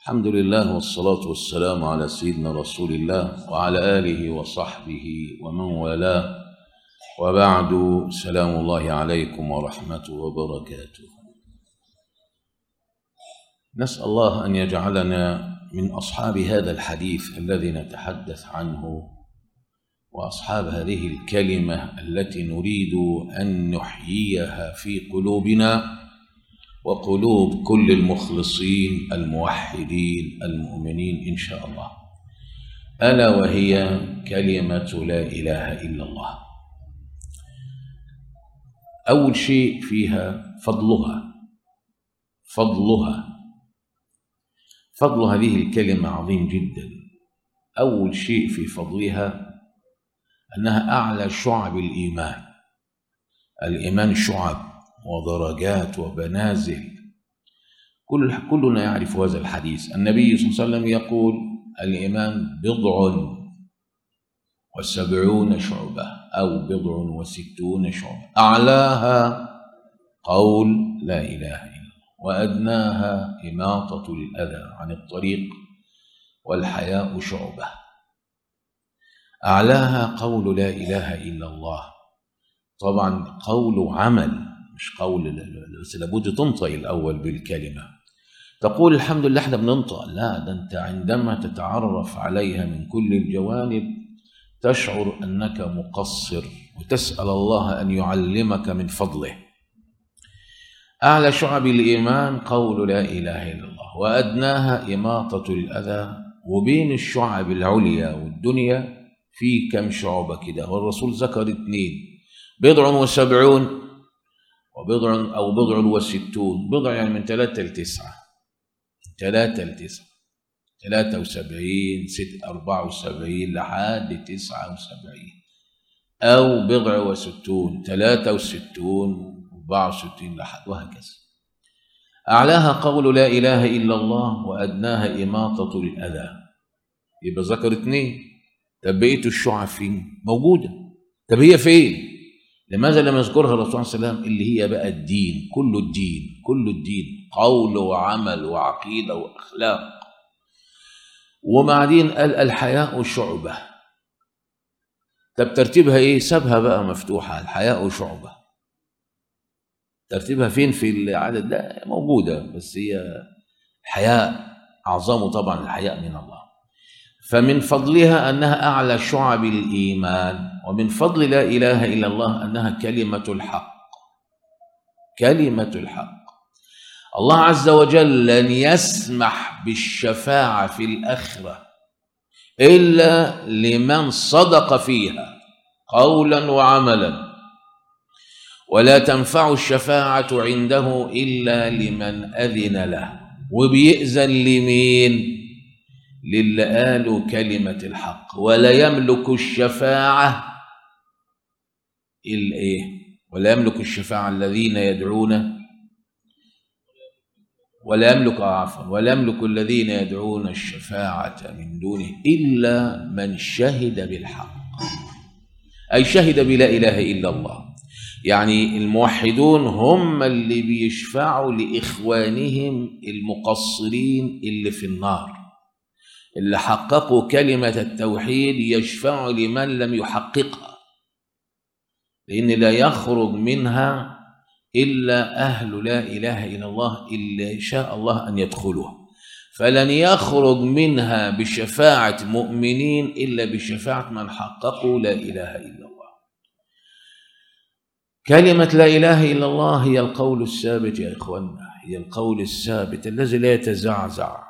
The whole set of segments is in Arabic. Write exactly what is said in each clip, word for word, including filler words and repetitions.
الحمد لله والصلاة والسلام على سيدنا رسول الله وعلى آله وصحبه ومن والاه، وبعد. سلام الله عليكم ورحمته وبركاته. نسأل الله أن يجعلنا من أصحاب هذا الحديث الذي نتحدث عنه، وأصحاب هذه الكلمة التي نريد أن نحييها في قلوبنا وقلوب كل المخلصين الموحدين المؤمنين إن شاء الله، ألا وهي كلمة لا إله إلا الله. أول شيء فيها فضلها فضلها فضل هذه الكلمة عظيم جدا. أول شيء في فضلها أنها أعلى شعب الإيمان. الإيمان شعب ودرجات وبنازل، كل كلنا يعرف هذا الحديث. النبي صلى الله عليه وسلم يقول: الإيمان بضع وسبعون شعبة أو بضع وستون شعبة، أعلاها قول لا إله إلا الله، وأدناها إماطة الأذى عن الطريق، والحياء شعبة. أعلاها قول لا إله إلا الله، طبعا قول عمل مش قول، بس لابد تنطق الأول بالكلمة. تقول الحمد لله احنا بننطق، لا، ده أنت عندما تتعرف عليها من كل الجوانب تشعر أنك مقصر، وتسأل الله أن يعلمك من فضله. أعلى شعب الإيمان قول لا إله إلا الله، وأدناها إماطة الأذى. وبين الشعب العليا والدنيا في كم شعبة كده، والرسول ذكر اثنين: بضع وسبعون وبضع أو بضع وستون. بضع يعني من ثلاثة لتسعة، ثلاثة لتسعة، ثلاثة وسبعين، ست أربعة وسبعين لحد تسعة وسبعين، أو بضع وستون، ثلاثة وستون، أربعة وستين لحد، وهكذا. أعلاها قول لا إله إلا الله، وأدناها إماطة الأذى. يبقى ذكر اثنين. طب بقية الشعب فين؟ موجودة. طب هي فين؟ لماذا لم يذكرها الرسول صلى الله عليه وسلم؟ اللي هي بقى الدين، كل الدين، كل الدين، قول وعمل وعقيدة وأخلاق. وبعدين قال الحياء شعبة. طب ترتيبها ايه؟ سابها بقى مفتوحة، الحياء شعبة. ترتيبها فين في العدد ده؟ موجودة، بس هي الحياء أعظمه طبعا، الحياء من الله. فمن فضلها أنها أعلى شعب الإيمان. ومن فضل لا إله إلا الله أنها كلمة الحق. كلمة الحق. الله عز وجل لن يسمح بالشفاعة في الآخرة إلا لمن صدق فيها قولا وعملا، ولا تنفع الشفاعة عنده إلا لمن أذن له. وبيأذن لمين؟ للي قالوا كلمة الحق. ولا يملك الشفاعة الإيه؟ ولا يملك الشفاعة الذين يدعون ولا يملك عفوا ولا يملك الذين يدعون الشفاعة من دونه إلا من شهد بالحق، أي شهد بلا إله إلا الله. يعني الموحدون هم اللي بيشفعوا لإخوانهم المقصرين اللي في النار، اللي حققوا كلمة التوحيد يشفعوا لمن لم يحققها، لأن لا يخرج منها إلا أهل لا إله إلا الله إلا شاء الله أن يدخلوها. فلن يخرج منها بشفاعة مؤمنين إلا بشفاعة من حققوا لا إله إلا الله. كلمة لا إله إلا الله هي القول الثابت يا إخواننا، هي القول الثابت الذي لا يتزعزع.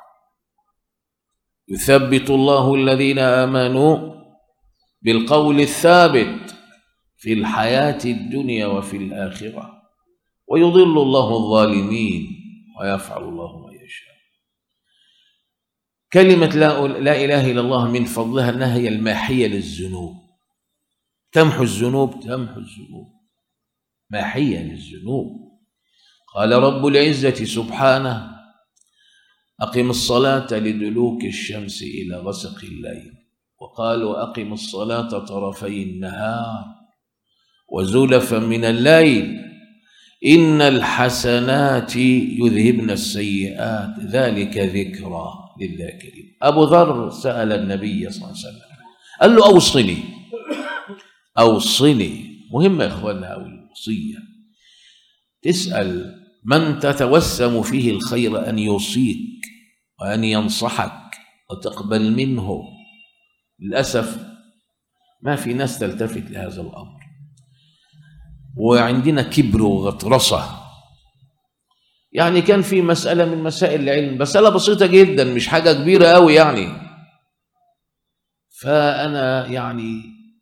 يثبت الله الذين آمنوا بالقول الثابت في الحياة الدنيا وفي الآخرة، ويضل الله الظالمين ويفعل الله ما يشاء. كلمة لا, لا إله إلا الله من فضلها أنها هي الماحية للذنوب. تمحو الذنوب، تمحو الذنوب، ماحية للذنوب. قال رب العزة سبحانه: أقم الصلاة لدلوك الشمس إلى غسق الليل. وقالوا أقم الصلاة طرفي النهار وزلفا من الليل إن الحسنات يذهبن السيئات ذلك ذكرى لله كريم. أبو ذر سأل النبي صلى الله عليه وسلم قال له أوصني أوصني. مهمة يا إخواننا أو الوصية، تسأل من تتوسم فيه الخير أن يوصيك وأن ينصحك وتقبل منه. للأسف ما في ناس تلتفت لهذا الأمر، وعندنا كبر وغطرسة. يعني كان في مسألة من مسائل العلم، مسألة بسيطة جدا مش حاجة كبيرة قوي يعني، فأنا يعني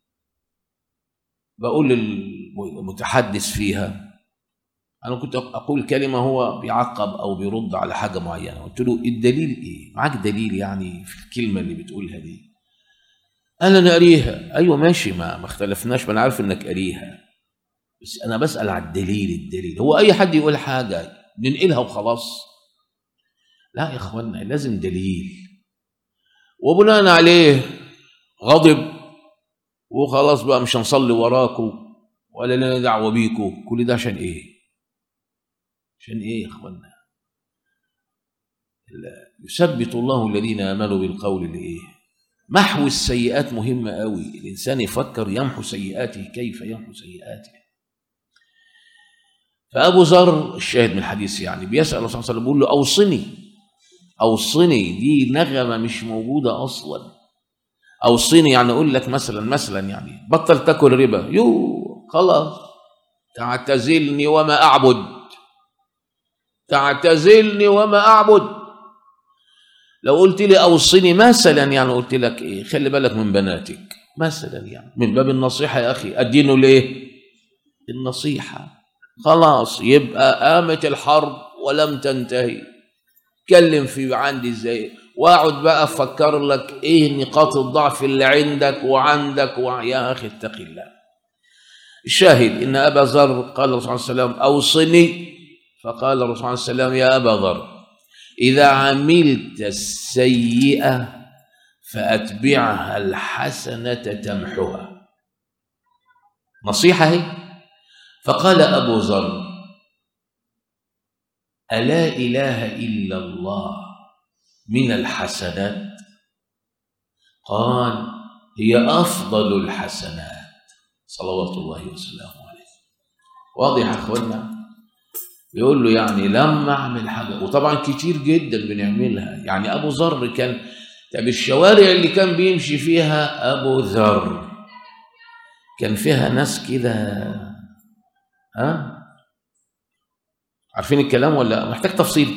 بقول للمتحدث فيها، أنا كنت أقول كلمة هو بيعقب أو بيرد على حاجة معينة، قلت له الدليل إيه؟ معاك دليل يعني في الكلمة اللي بتقولها دي؟ قال أنا قاريها. أيوة ماشي، ما ما اختلفناش، ما أنا عارف إنك قاريها، بس أنا بسأل على الدليل. الدليل هو أي حد يقول حاجة ننقلها وخلاص؟ لا يا إخوانا، لازم دليل، وبناء عليه غضب وخلاص بقى مش هنصلي وراكم ولا لنا دعوة بيكم. كل ده عشان إيه؟ عشان إيه يا إخوانا؟ يثبت الله الذين آمنوا بالقول لإيه؟ محو السيئات مهمة قوي. الإنسان يفكر يمحو سيئاته، كيف يمحو سيئاته. فأبو ذر الشاهد من الحديث يعني بيسأل الله صلى الله عليه وسلم، بيقول له أوصني أوصني. دي نغمة مش موجودة أصلا. أوصني يعني أقول لك مثلا مثلا يعني بطل تاكل ربا، يو خلاص تعتزلني وما أعبد، تعتزلني وما أعبد. لو قلت لي أوصني مثلا يعني قلت لك إيه؟ خلي بالك من بناتك مثلا، يعني من باب النصيحة يا أخي. أدينه ليه؟ النصيحة. خلاص يبقى قامت الحرب ولم تنتهي. اتكلم في عندي ازاي، واقعد بقى افكر لك ايه نقاط الضعف اللي عندك وعندك و... يا اخي اتق الله. الشاهد ان ابا ذر قال الرسول صلى الله عليه وسلم اوصني، فقال الرسول صلى الله عليه وسلم يا ابا ذر اذا عملت السيئه فاتبعها الحسنه تمحها. نصيحه هي. فقال ابو ذر ألا إله إلا الله من الحسنات؟ قال هي أفضل الحسنات صلوات الله وسلامه عليه. واضح يا أخوانا؟ يقول له يعني لما أعمل حاجة، وطبعا كتير جدا بنعملها. يعني أبو ذر كان، طب الشوارع اللي كان بيمشي فيها أبو ذر كان فيها ناس كده، ها؟ عارفين الكلام ولا محتاج تفصيل؟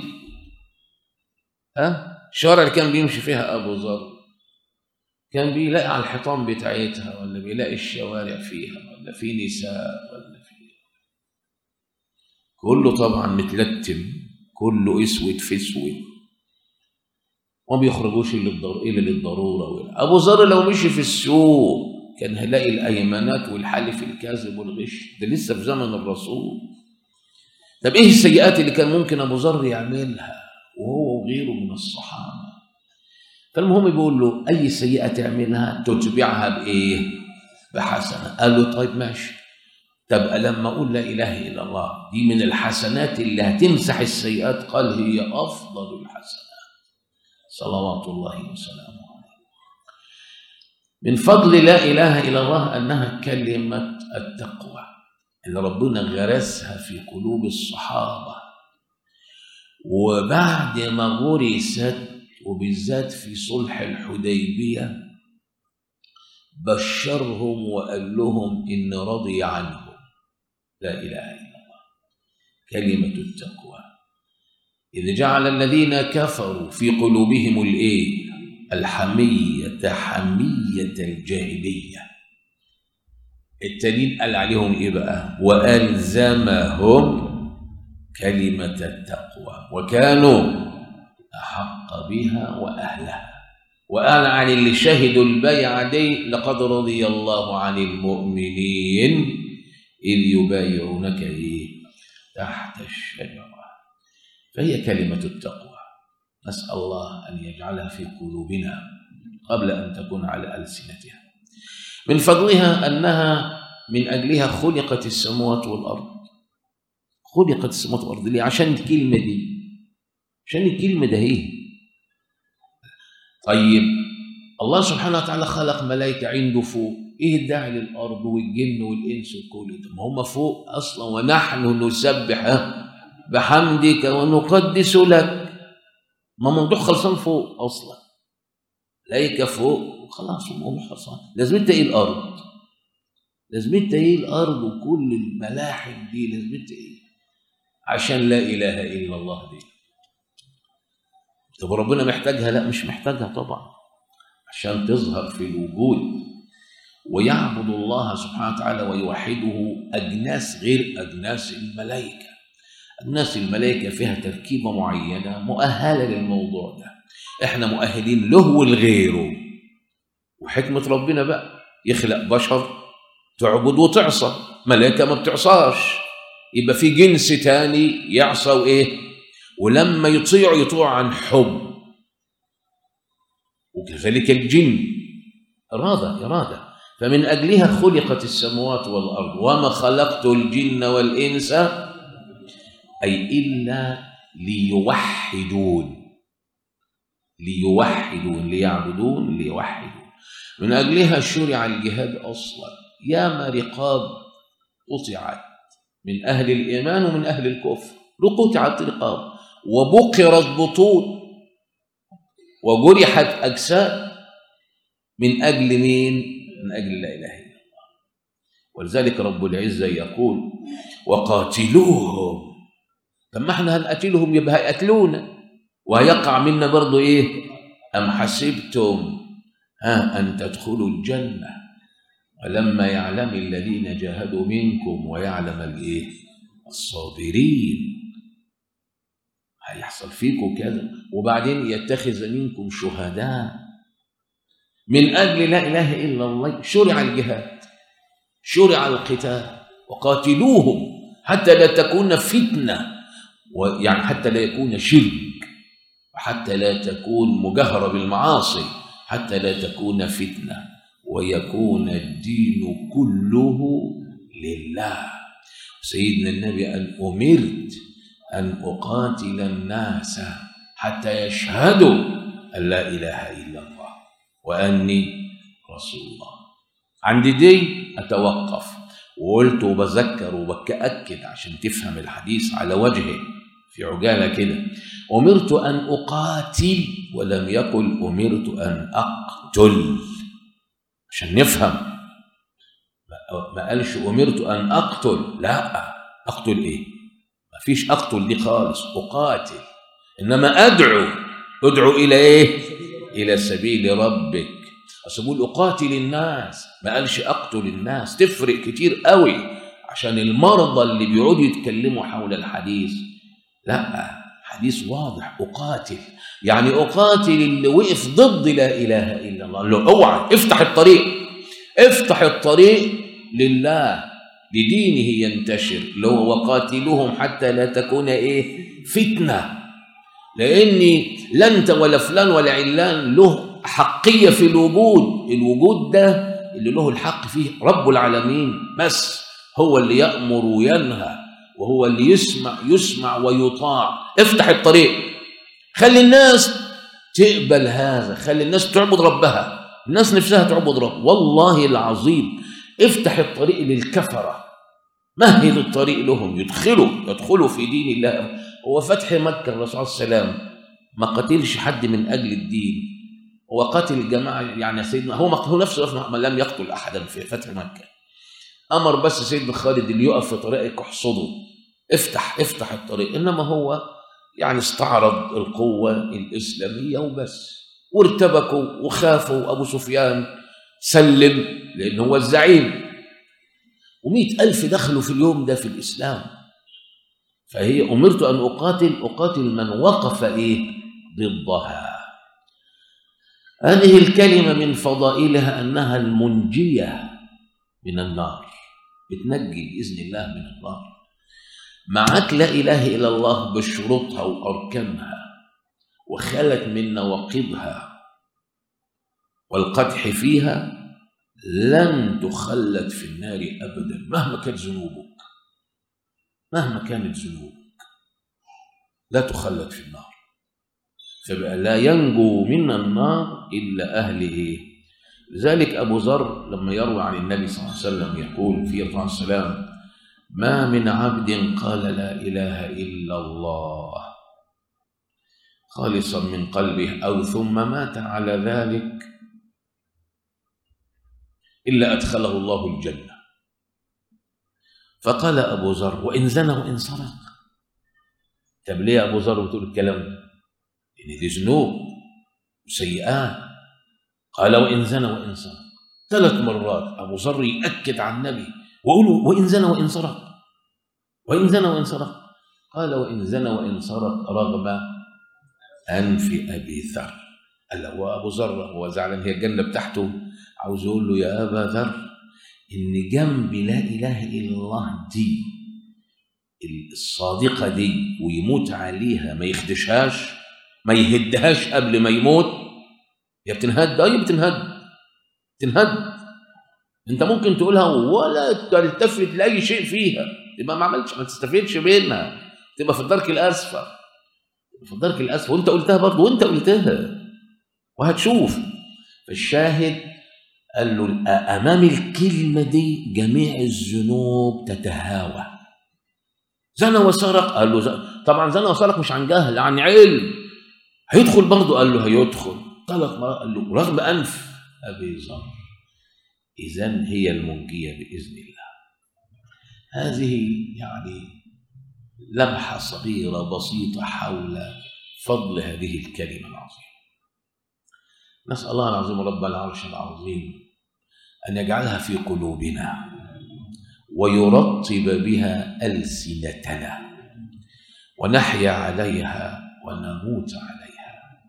ها؟ الشوارع اللي كان بيمشي فيها أبو ذر كان بيلاقي على الحيطان بتاعتها، ولا بيلاقي الشوارع فيها، ولا في نساء، ولا في كله طبعا متلتم، كله اسود في اسود، وما بيخرجوش الا للضروره. ابو ذر لو مشي في السوق كان هيلاقي الايمانات والحلف الكاذب والغش. ده لسه في زمن الرسول. طب ايه السيئات اللي كان ممكن ابو ذر يعملها وهو وغيره من الصحابه؟ فالمهم بيقول له اي سيئه تعملها تتبعها بايه؟ بحسنه. قال له طيب ماشي. طب لما اقول لا اله الا الله دي من الحسنات اللي هتمسح السيئات؟ قال هي افضل الحسنات صلوات الله وسلامه عليه. من فضل لا اله الا الله انها كلمه التقوى اللي ربنا غرسها في قلوب الصحابه، وبعد ما غرست وبالذات في صلح الحديبيه بشرهم وقال لهم ان رضي عنهم لا اله الا الله كلمه التقوى. إذ جعل الذين كفروا في قلوبهم الايه؟ الحميه حميه الجاهليه. التانيين قال عليهم ايه بقى؟ والزمهم كلمه التقوى وكانوا احق بها واهلها. وقال عن اللي شهدوا البيعه دي لقد رضي الله عن المؤمنين اذ يبايعونك ايه؟ تحت الشجره. فهي كلمه التقوى. نسال الله ان يجعلها في قلوبنا قبل ان تكون على السنتها. من فضلها انها من اجلها خلقت السماوات والارض. خلقت السماوات والارض ليه؟ عشان الكلمه دي، عشان الكلمه ده هي طيب الله سبحانه وتعالى خلق ملائكة عنده فوق، ايه الداعي للارض والجن والانس وكل ده؟ ما هم فوق اصلا. ونحن نسبح بحمدك ونقدس لك. ما موضوع خلصان فوق اصلا، ملائكة فوق وخلاص الموضوع خلصان. لازمتها ايه الارض؟ لازمتها ايه الارض وكل الملاحم دي لازمتها ايه؟ عشان لا اله الا الله دي. طب ربنا محتاجها؟ لا مش محتاجها طبعا، عشان تظهر في الوجود. ويعبد الله سبحانه وتعالى ويوحده أجناس غير أجناس الملائكة. أجناس الملائكة فيها تركيبة معينة مؤهلة للموضوع ده، إحنا مؤهلين له ولغيره. وحكمة ربنا بقى يخلق بشر تعبد وتعصى، ملائكة ما بتعصاش، يبقى في جنس تاني يعصى وإيه، ولما يطيعوا يطيعوا عن حب. وكذلك الجن إرادة إرادة، فمن أجلها خلقت السماوات والأرض. وما خلقت الجن والإنس أي إلا ليوحدون، ليوحدون ليعبدون ليوحدون. من أجلها شرع الجهاد أصلا. ياما رقاب قطعت من أهل الإيمان ومن أهل الكفر، قطعت رقاب وبقرت بطون وجرحت أجساد من أجل مين؟ من أجل لا إله إلا الله. ولذلك رب العزة يقول وقاتلوهم. طب ما احنا هنقاتلهم يبقى هيقتلونا وهيقع منا برضو ايه؟ أم حسبتم ها أن تدخلوا الجنة ولما يعلم الذين جاهدوا منكم ويعلم الايه؟ الصابرين. هيحصل فيكم كذا وبعدين يتخذ منكم شهداء. من أجل لا إله إلا الله شرع الجهاد، شرع القتال. وقاتلوهم حتى لا تكون فتنة، يعني حتى لا يكون شرك، وحتى لا تكون مجهرة بالمعاصي، حتى لا تكون فتنة ويكون الدين كله لله. سيدنا النبي أن أمرت أن أقاتل الناس حتى يشهدوا أن لا إله إلا الله وأني رسول الله. عند دي أتوقف، وقلت وبذكر وبأكد عشان تفهم الحديث على وجهه في عجالة كده. أمرت أن أقاتل ولم يقل أمرت أن أقتل، عشان نفهم. ما قالش أمرت أن أقتل، لا أقتل إيه؟ ما فيش أقتل دي خالص، أقاتل. إنما أدعو، أدعو إلى إيه؟ إلى سبيل ربك. أصل بقول أقاتل الناس، ما قالش أقتل الناس. تفرق كتير قوي عشان المرضى اللي بيقعدوا يتكلموا حول الحديث. لا، حديث واضح. أقاتل يعني أقاتل اللي وقف ضد لا إله إلا الله. اللي اوعى افتح الطريق، افتح الطريق لله لدينه ينتشر. لو وقاتلوهم حتى لا تكون إيه؟ فتنة. لأني لا أنت ولا فلان ولا علان له حقية في الوجود. الوجود ده اللي له الحق فيه رب العالمين بس، هو اللي يأمر وينهى، وهو اللي يسمع يسمع ويطاع. افتح الطريق، خلي الناس تقبل هذا، خلي الناس تعبد ربها، الناس نفسها تعبد رب. والله العظيم افتح الطريق للكفرة، مهد الطريق لهم يدخلوا يدخلوا في دين الله. هو فتح مكة الرسول صلى الله عليه وسلم ما قتلش حد من أجل الدين، هو قتل الجماعة. يعني سيدنا هو هو نفسه لم يقتل أحدا في فتح مكة، أمر بس سيدنا خالد اللي يقف في طريقك احصده، افتح افتح الطريق. إنما هو يعني استعرض القوة الإسلامية وبس، وارتبكوا وخافوا. أبو سفيان سلم لأنه هو الزعيم، ومئة ألف دخلوا في اليوم ده في الإسلام. فهي أمرت أن أقاتل، أقاتل من وقف إيه؟ ضدها. هذه الكلمة من فضائلها أنها المنجية من النار، بتنجي بإذن الله من النار. معك لا إله إلا الله بشروطها وأركانها، وخلت من نواقضها والقدح فيها، لن تخلد في النار أبدا مهما كانت ذنوبك. مهما كانت ذنوبك لا تخلد في النار. فبقى لا ينجو من النار إلا أهله. لذلك أبو ذر لما يروى عن النبي صلى الله عليه وسلم يقول في رفع السلام: ما من عبد قال لا إله إلا الله خالصا من قلبه أو ثم مات على ذلك إلا أدخله الله الجنة. فقال أبو ذر: وإن زنى وإن سرق. طب ليه أبو ذر بتقول الكلام ده؟ يعني دي ذنوب وسيئات. قال: وإن زنى وإن سرق. ثلاث مرات أبو ذر يأكد على النبي ويقول: وإن زنى وإن سرق، وإن زنى وإن سرق. قال: وإن زنى وإن سرق رغم أنف أبي ذر. قال له: وأبو ذر هو زعلان هي الجنة بتاعته، عاوز يقول له: يا أبا ذر، إن جنب لا إله إلا الله دي الصادقة دي ويموت عليها ما يخدشهاش ما يهدهاش قبل ما يموت، يا بتنهد أي بتنهد تنهد. أنت ممكن تقولها ولا تلتفت لأي شيء فيها، تبقى ما عملتش، ما تستفيدش منها، تبقى في الدرك الأسفل، في الدرك الأسفل، وأنت قلتها برضه، وأنت قلتها وهتشوف. فالشاهد قال له: أمام الكلمة دي جميع الذنوب تتهاوى. زنى وسرق، قال له زنى. طبعا زنى وسرق مش عن جهل، عن علم. هيدخل برضه، قال له هيدخل. ثلاث مرات قال له رغم أنف أبي ذر. إذن هي المنجية بإذن الله. هذه يعني لمحة صغيرة بسيطة حول فضل هذه الكلمة العظيمة. نسأل الله العظيم رب العرش العظيم أن يجعلها في قلوبنا ويرطب بها ألسنتنا ونحيا عليها ونموت عليها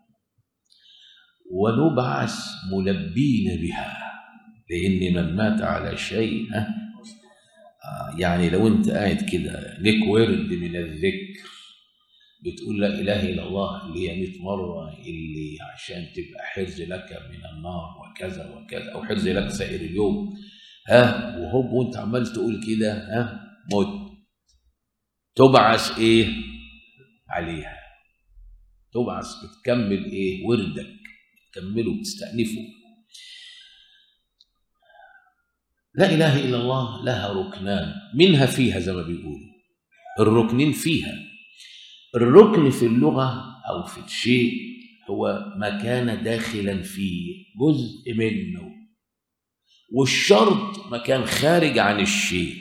ونبعث ملبين بها. لأن من مات على شيء يعني لو أنت قاعد كده لك ورد من الذكر بتقول لا إله إلا الله اللي هي مئة مرة، اللي عشان تبقى حرز لك من النار وكذا وكذا، أو حرز لك سائر اليوم، ها وهوب وأنت عمال تقول كده ها موت، تبعث إيه عليها؟ تبعث بتكمل إيه؟ وردك تكمله بتستأنفه. لا إله إلا الله لها ركنان، منها فيها زي ما بيقولوا الركنين فيها. الركن في اللغة أو في الشيء هو ما كان داخلا فيه، جزء منه، والشرط ما كان خارج عن الشيء.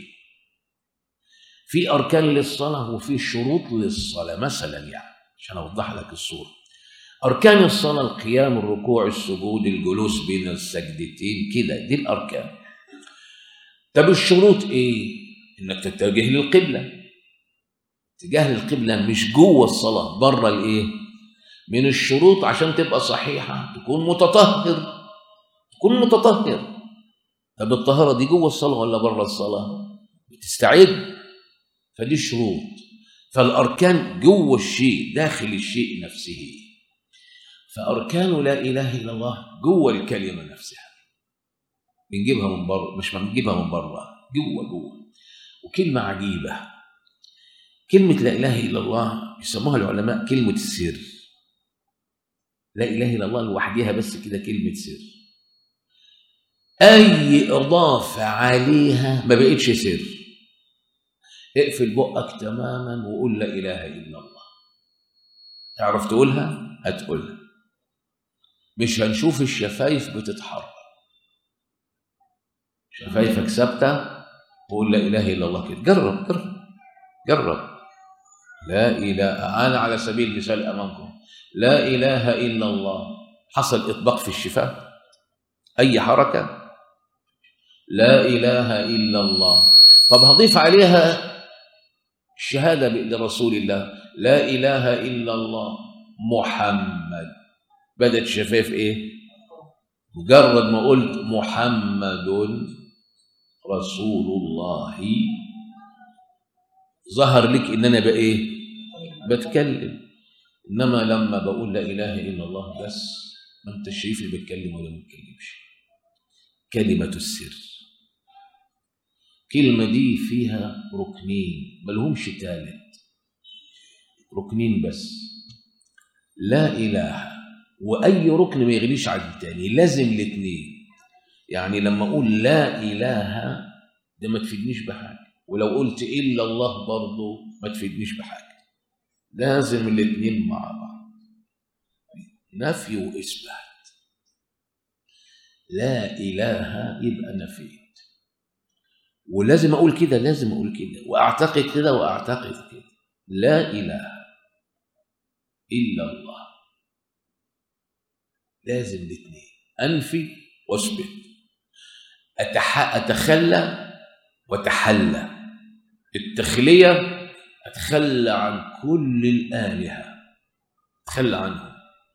في أركان للصلاة وفي شروط للصلاة. مثلا يعني عشان أوضح لك الصورة، أركان الصلاة القيام، الركوع، السجود، الجلوس بين السجدتين، كده دي الأركان. طب الشروط إيه؟ إنك تتجه للقبلة. اتجاه للقبلة مش جوه الصلاة، بره الإيه؟ من الشروط عشان تبقى صحيحة تكون متطهر، تكون متطهر. طب الطهارة دي جوه الصلاة ولا بره الصلاة؟ بتستعد. فدي الشروط. فالأركان جوه الشيء، داخل الشيء نفسه. فأركان لا إله إلا الله جوه الكلمة نفسها، بنجيبها من بره، مش بنجيبها من بره، جوه جوه. وكلمة عجيبة، كلمة لا إله إلا الله يسموها العلماء كلمة السر. لا إله إلا الله لوحدها بس كده كلمة سر. أي إضافة عليها ما بقتش سر. اقفل بقك تماما وقول لا إله إلا الله. تعرف تقولها؟ هتقولها. مش هنشوف الشفايف بتتحرك، شفايفك ثابتة، وقول لا إله إلا الله كده. جرب جرب جرب. لا إله، أنا على سبيل المثال أمامكم لا إله إلا الله، حصل إطباق في الشفاه؟ أي حركة؟ لا إله إلا الله. طب هضيف عليها الشهادة لرسول الله لا إله إلا الله محمد، بدأت شفايف إيه؟ مجرد ما قلت محمد رسول الله ظهر لك إن أنا بإيه؟ بتكلم. إنما لما بقول لا إله إلا الله بس ما أنت شايف اللي بتكلم ولا ما بتكلمش. كلمة السر، كلمة دي فيها ركنين ملهمش تالت، ركنين بس. لا إله، وأي ركن ما يغليش على التاني، لازم الاثنين. يعني لما أقول لا إله ده ما تفيدنيش بحاجة، ولو قلت إلا الله برضه ما تفيدنيش بحاجة، لازم الاثنين مع بعض، نفي وإثبات. لا إله يبقى نفيت، ولازم أقول كده، لازم أقول كده، وأعتقد كده وأعتقد كده. لا إله إلا الله، لازم الاثنين، أنفي وأثبت، أتح... أتخلى وتحلى. التخلية أتخلى عن كل الآلهة، أتخلى عنهم،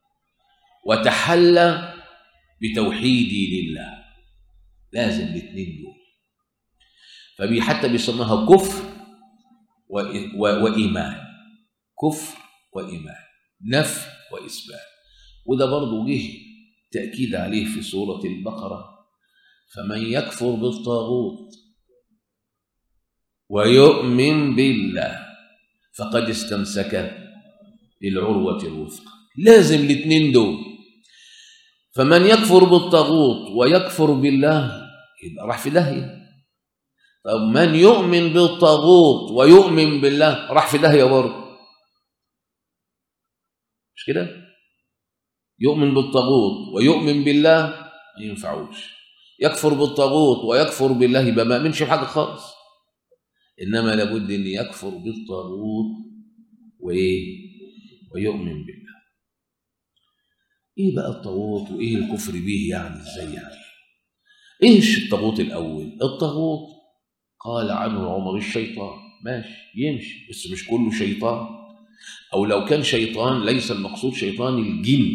وتحلى بتوحيدي لله، لازم الاثنين دول. فبي حتى بيسموها كفر و... و... وإيمان، كفر وإيمان، نفي وإثبات. وده برضه جه تأكيد عليه في سورة البقرة: فمن يكفر بالطاغوت ويؤمن بالله فقد استمسك بالعروة الوثقى. لازم الاثنين دول، فمن يكفر بالطاغوت ويكفر بالله يبقى راح في داهية. طب من يؤمن بالطاغوت ويؤمن بالله راح في داهية برضه، مش كده؟ يؤمن بالطاغوت ويؤمن بالله ما ينفعوش، يكفر بالطاغوت ويكفر بالله يبقى ما امنش بحاجه خالص. انما لابد ان يكفر بالطاغوت وايه ويؤمن بالله. ايه بقى الطاغوت وايه الكفر به؟ يعني ازاي؟ يعني ايش الطاغوت الاول؟ الطاغوت قال عنه عمر الشيطان، ماشي يمشي، بس مش كله شيطان، او لو كان شيطان ليس المقصود شيطان الجن.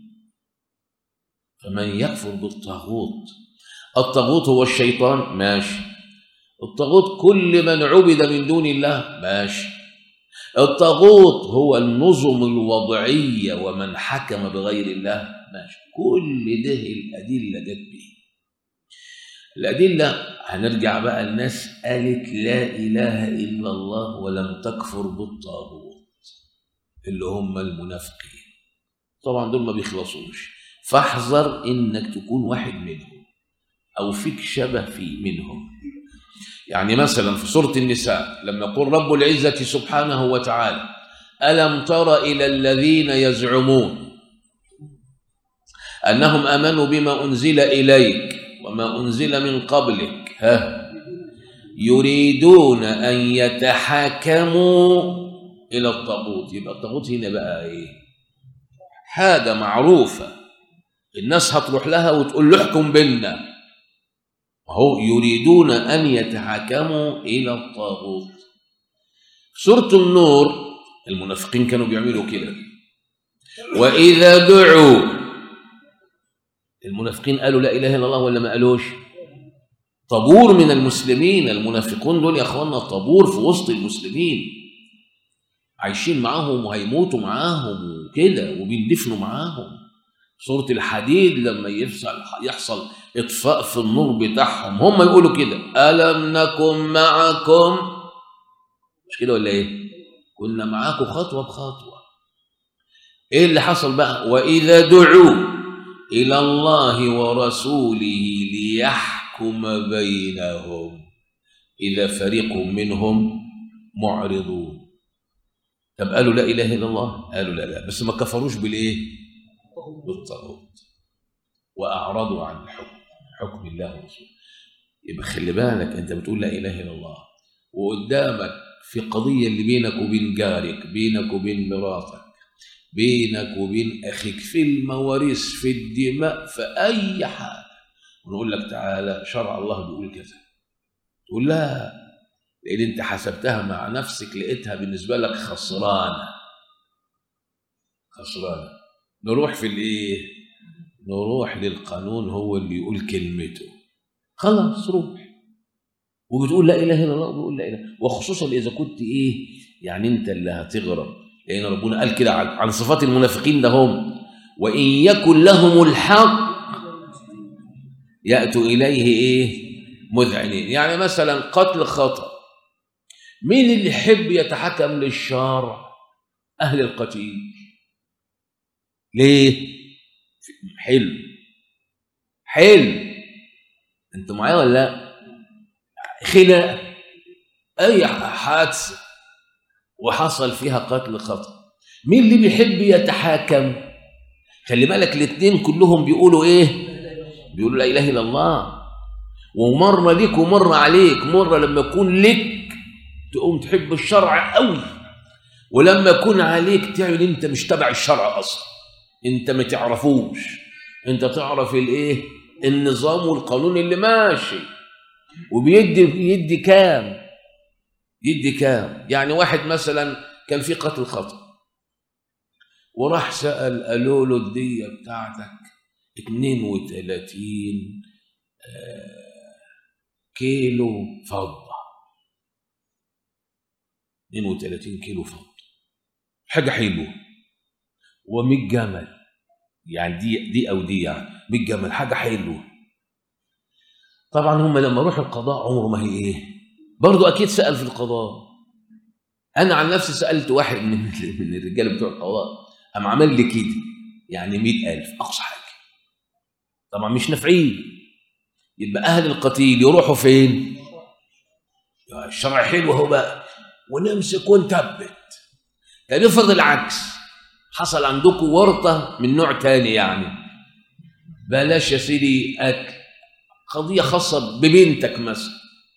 فمن يكفر بالطاغوت، الطاغوت هو الشيطان، ماشي. الطاغوت كل من عبد من دون الله، ماشي. الطاغوت هو النظم الوضعية ومن حكم بغير الله، ماشي. كل ده الأدلة جت به. الأدلة هنرجع بقى، الناس قالت لا إله إلا الله ولم تكفر بالطاغوت، اللي هم المنافقين. طبعا دول ما بيخلصوش، فاحذر إنك تكون واحد منهم أو فيك شبه في منهم. يعني مثلا في سورة النساء لما يقول رب العزة سبحانه وتعالى: ألم تر إلى الذين يزعمون أنهم آمنوا بما أنزل إليك وما أنزل من قبلك ها يريدون أن يتحاكموا إلى الطاغوت. يبقى الطاغوت هنا بقى إيه؟ حاجة معروفة الناس هتروح لها وتقول له احكم بيننا، وهو يريدون أن يتحاكموا إلى الطاغوت. سورة النور المنافقين كانوا بيعملوا كده، وإذا دعوا، المنافقين قالوا لا إله إلا الله ولا ما قالوش؟ طابور من المسلمين، المنافقون دول يا أخوانا طابور في وسط المسلمين، عايشين معاهم وهيموتوا معاهم وكده وبيندفنوا معاهم. سورة الحديد لما يحصل يحصل إطفاء في النور بتاعهم، هم يقولوا كده: ألم نكن معكم؟ مش كده ولا إيه؟ كنا معاكم خطوة بخطوة. إيه اللي حصل بقى؟ وإذا دعوا إلى الله ورسوله ليحكم بينهم إذا فريق منهم معرضون. طب قالوا لا إله إلا الله؟ قالوا لا لا، بس ما كفروش بالإيه؟ بالطاغوت، وأعرضوا عن الحكم، حكم الله ورسوله. يبقى خلي بالك، أنت بتقول لا إله إلا الله وقدامك في قضية اللي بينك وبين جارك، بينك وبين مراتك، بينك وبين أخيك، في المواريث، في الدماء، في أي حاجة، ونقول لك تعالى شرع الله بيقول كذا، تقول لا، لأن أنت حسبتها مع نفسك لقيتها بالنسبة لك خسرانة خسرانة. نروح في الإيه؟ نروح للقانون، هو اللي يقول كلمته، خلاص روح. وبتقول لا إله إلا الله، وبيقول لا إله، وخصوصا إذا كنت إيه يعني أنت اللي هتغرب، لأن ربنا قال كده عن صفات المنافقين ده هم: وإن يكن لهم الحق يأتوا إليه إيه؟ مذعنين. يعني مثلا قتل خطأ، مين اللي يحب يتحكم للشرع؟ أهل القتيل. ليه؟ حلو حلو، انتوا معايا ولا لا؟ خناقه، اي حادثه وحصل فيها قتل خطأ، مين اللي بيحب يتحاكم؟ خلي بالك الاثنين كلهم بيقولوا ايه؟ بيقولوا لا اله الا الله. ومره ليك ومره عليك. مره لما يكون لك تقوم تحب الشرع قوي، ولما يكون عليك تعمل انت مش تبع الشرع اصلا، انت ما تعرفوش، انت تعرف الايه؟ النظام والقانون اللي ماشي. وبيدي بيدي كام؟ يدي كام؟ يعني واحد مثلا كان في قتل خطأ وراح سأل، قالوا له الدية بتاعتك اثنين وثلاثين كيلو فضة، اثنين وثلاثين كيلو فضة، حاجة حلوة، ومية جمل، يعني دي دي أو دي يعني مية جمل، حاجة حلوة. طبعا هم لما روحوا القضاء عمره ما هي ايه، برضو أكيد سأل في القضاء. أنا عن نفسي سألت واحد من من الرجال بتوع القضاء، قام عمل لي كده، يعني مئة ألف أقصى حاجة. طبعا مش نافعين، يبقى أهل القتيل يروحوا فين؟ الشرع حلو اهو بقى، ونمسك ونثبت. طب افرض العكس، حصل عندكم ورطة من نوع تاني، يعني بلاش يا سيدي أكل، قضية خاصة ببنتك مثلا،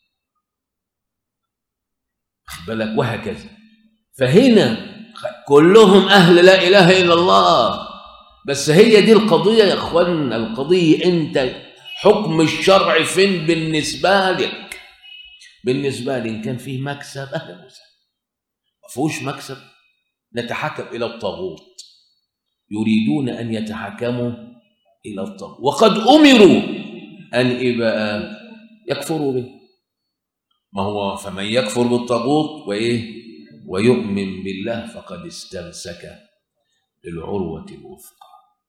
خد بالك، وهكذا. فهنا كلهم أهل لا إله إلا الله، بس هي دي القضية يا أخوانا. القضية أنت حكم الشرع فين بالنسبة لك؟ بالنسبة لي إن كان فيه مكسب أهلا وسهلا، ما فيهوش مكسب نتحكم إلى الطاغوت. يريدون أن يتحكموا إلى الطاغوت وقد أمروا أن إبقى يكفروا به. ما هو فمن يكفر بالطاغوت وإيه ويؤمن بالله فقد استمسك بالعروة الوثقى.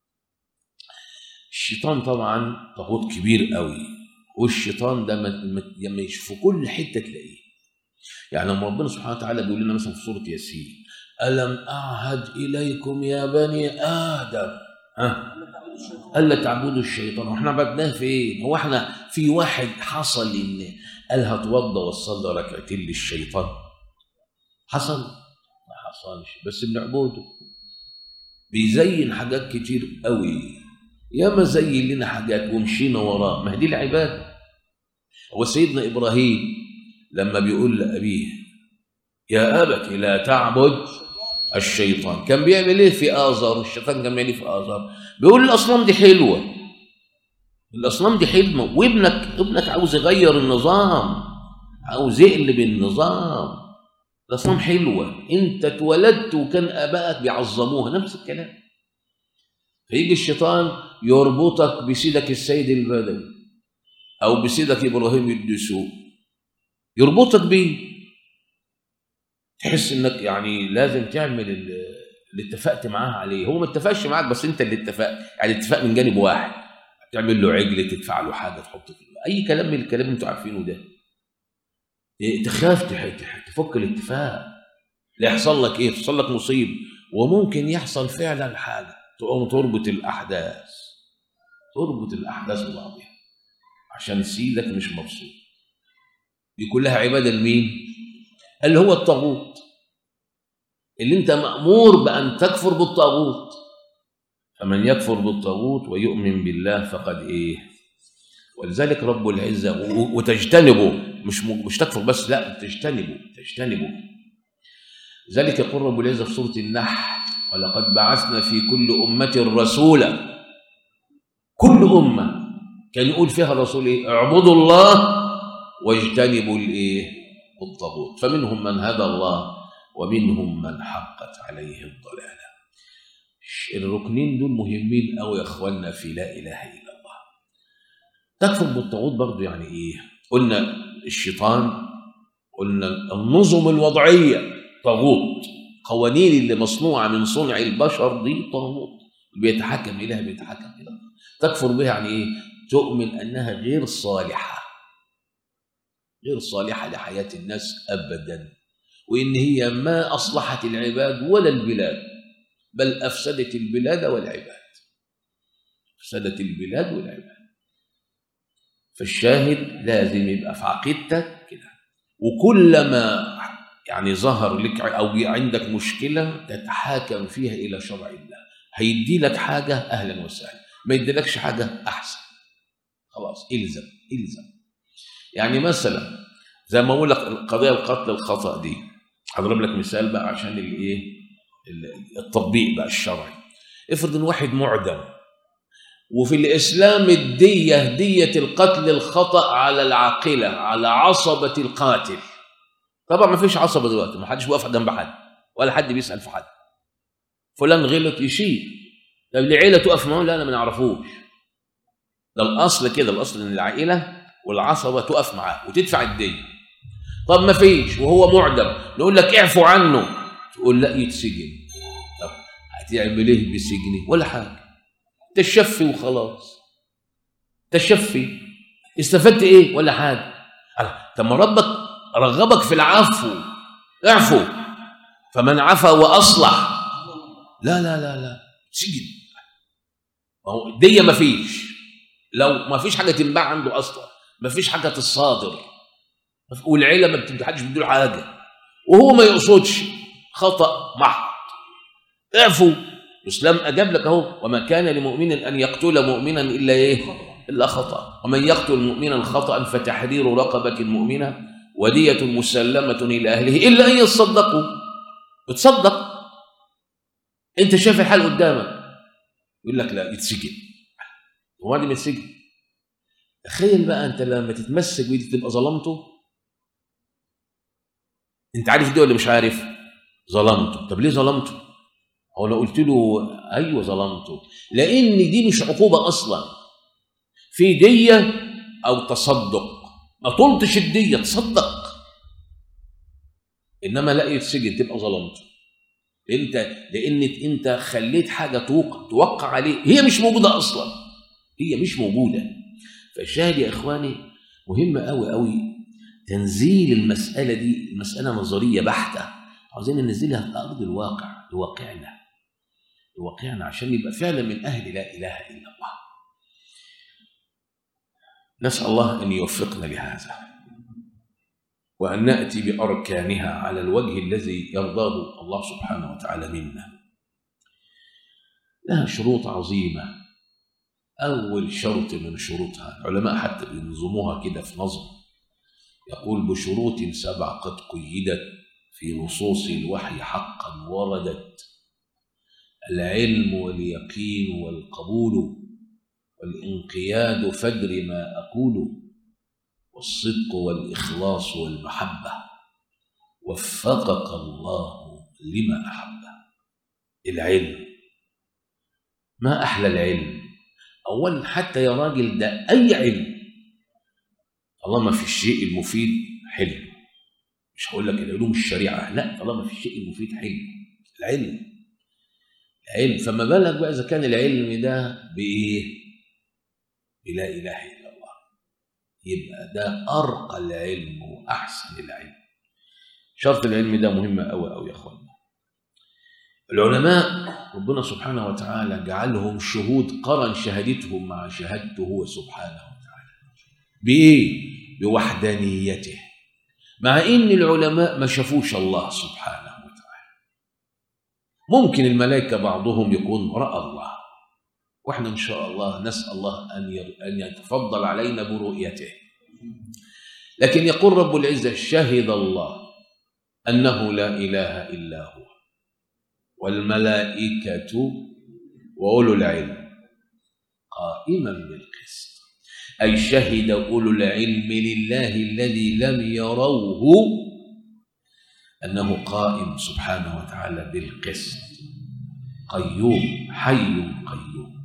الشيطان طبعا طاغوت كبير قوي، والشيطان ده لما في كل حته تلاقيه. يعني لما ربنا سبحانه وتعالى بيقول لنا مثلا في سوره ياسين، الم اعهد اليكم يا بني ادم ها الا تعبدوا الشيطان، واحنا عبدناه فين؟ هو احنا في واحد حصل ان قال هتوضى وصلى ركعتين للشيطان؟ حصل؟ ما حصلش، بس بنعبده. بيزين حاجات كتير قوي، ياما زين لنا حاجات ومشينا وراه، ما هي دي العباده. هو سيدنا ابراهيم لما بيقول لابيه يا ابت لا تعبد الشيطان، كان بيعمل ايه في آزر؟ الشيطان كان بيعمل ايه في آزر؟ بيقول الاصنام دي حلوه، الاصنام دي حلوه، وابنك ابنك عاوز يغير النظام، عاوز يقلب النظام. الاصنام حلوه، انت اتولدت وكان ابائك بيعظموها، نفس الكلام. فيجي الشيطان يربطك بسيدك السيد البدوي او بسيدك ابراهيم الدسوقي، يربطك بيه، تحس انك يعني لازم تعمل اللي اتفقت معاه عليه. هو ما اتفقش معاك، بس انت اللي اتفقت، يعني اتفاق من جانب واحد، تعمل له عجل، تدفع له حاجه، تحط فيه اي كلام من الكلام اللي انتوا عارفينه ده. تخاف تفك الاتفاق، لا يحصل لك ايه؟ تحصل لك مصيبه، وممكن يحصل فعلا حاجه تقوم تربط الاحداث، تربط الاحداث ببعضها عشان سيدك مش مبسوط. دي كلها عباده لمين؟ اللي هو الطاغوت، اللي انت مأمور بأن تكفر بالطاغوت. فمن يكفر بالطاغوت ويؤمن بالله فقد ايه؟ ولذلك رب العزة وتجتنبه، مش مش تكفر بس، لا تجتنبه، تجتنبه. ذلك يقول رب العزة في سورة النحل ولقد بعثنا في كل أمة رسولا. كل أمة كان يقول فيها الرسول ايه؟ اعبدوا الله واجتنبوا الايه؟ الطاغوت. فمنهم من هدى الله ومنهم من حقت عليه الضلاله. الركنين دول مهمين قوي يا اخواننا في لا اله الا الله. تكفر بالطاغوت برضه يعني ايه؟ قلنا الشيطان، قلنا النظم الوضعيه طاغوت، قوانين اللي مصنوعه من صنع البشر دي طاغوت، بيتحكم اليها، بيتحكم اليها. تكفر بها يعني ايه؟ تؤمن انها غير صالحه، غير صالحه لحياه الناس ابدا، وان هي ما اصلحت العباد ولا البلاد، بل أفسدت البلاد والعباد، أفسدت البلاد والعباد. فالشاهد لازم يبقى في عقيدتك كده، وكلما يعني ظهر لك أو عندك مشكلة تتحاكم فيها إلى شرع الله. هيدي لك حاجة أهلا وسهلا، ما يديلكش حاجة أحسن، خلاص الزم الزم. يعني مثلا زي ما أقول لك القضية القتل الخطأ دي، هضرب لك مثال بقى عشان الايه التطبيق بقى الشرعي. افرض ان واحد معدم، وفي الاسلام الديه ديه القتل الخطأ على العاقله، على عصبه القاتل. طبعا ما فيش عصبه دلوقتي، ما حدش بيقف جنب حد ولا حد بيسأل في حد. فلان غلط يشيل، طب العيله تقف معاه؟ لا انا ما نعرفوش. ده الاصل كده، الاصل ان العائله والعصبه تقف معاه وتدفع الديه. طب ما فيش وهو معدم، نقول لك اعفوا عنه، تقول لا يتسجن. طب هتعمل ايه بسجنه؟ ولا حاجه، تشفي وخلاص. تشفي استفدت ايه؟ ولا حاجه. طب ما ربك رغبك في العفو، اعفو، فمن عفا واصلح. لا لا لا لا سجن. ما هو الديه ما فيش، لو ما فيش حاجه تنباع عنده اصلا، ما فيش حاجه تصادر، والعيله ما بتحدش بيديله حاجه، وهو ما يقصدش، خطأ محض. اعفوا. الاسلام اجاب لك اهو، وما كان لمؤمن ان يقتل مؤمنا الا ايه؟ الا خطأ، ومن يقتل مؤمنا خطأ فتحرير رقبة مؤمنة ودية مسلمة الى اهله الا ان يصدقوا. بتصدق انت شايف الحال قدامك، يقول لك لا يتسجن. هو دي من السجن؟ تخيل بقى انت لما تتمسك بيه تبقى ظلمته. انت عارف دي ولا مش عارف؟ ظلمته. طب ليه ظلمته؟ او لو قلت له ايوه ظلمته، لان دي مش عقوبه اصلا، في ديه او تصدق. ما طلتش الديه تصدق، انما لا يتسجن تبقى ظلمته. انت لان انت خليت حاجه توقع توقع عليه، هي مش موجوده اصلا، هي مش موجوده. فالشاهد يا اخواني مهم قوي قوي تنزيل المساله دي، مساله نظريه بحته، عاوزين ننزلها في ارض الواقع لواقعنا، لواقعنا عشان يبقى فعلا من اهل لا اله الا الله. نسال الله ان يوفقنا لهذا، وان ناتي باركانها على الوجه الذي يرضاه الله سبحانه وتعالى منا. لها شروط عظيمه. اول شرط من شروطها العلماء حتى بينظموها كده في نظم، يقول بشروط سبع قد قيدت في نصوص الوحي حقا وردت: العلم واليقين والقبول والانقياد فادر ما أقول، والصدق والإخلاص والمحبة، وفقك الله لما أحبه. العلم، ما أحلى العلم. أولا حتى يا راجل ده أي علم، طالما في الشيء المفيد حلو. مش هقول لك العلوم الشريعة، لا، طالما في الشيء المفيد حلو. العلم علم، فما بالك بقى إذا كان العلم ده بإيه؟ بلا إله إلا الله، يبقى ده أرقى العلم وأحسن العلم. شرط العلم ده مهم أوي أوي يا أخوانا. العلماء ربنا سبحانه وتعالى جعلهم شهود، قرن شهادتهم مع شهادته هو سبحانه وتعالى. بإيه؟ بوحدانيته، مع إن العلماء ما شافوش الله سبحانه وتعالى. ممكن الملائكة بعضهم يكون رأى الله، وإحنا إن شاء الله نسأل الله أن أن يتفضل علينا برؤيته. لكن يقول رب العزة: شهد الله أنه لا إله إلا هو والملائكة وأولو العلم قائما بالقسط. أي شهد أولو العلم لله الذي لم يروه أنه قائم سبحانه وتعالى بالقسط، قيوم، حي قيوم.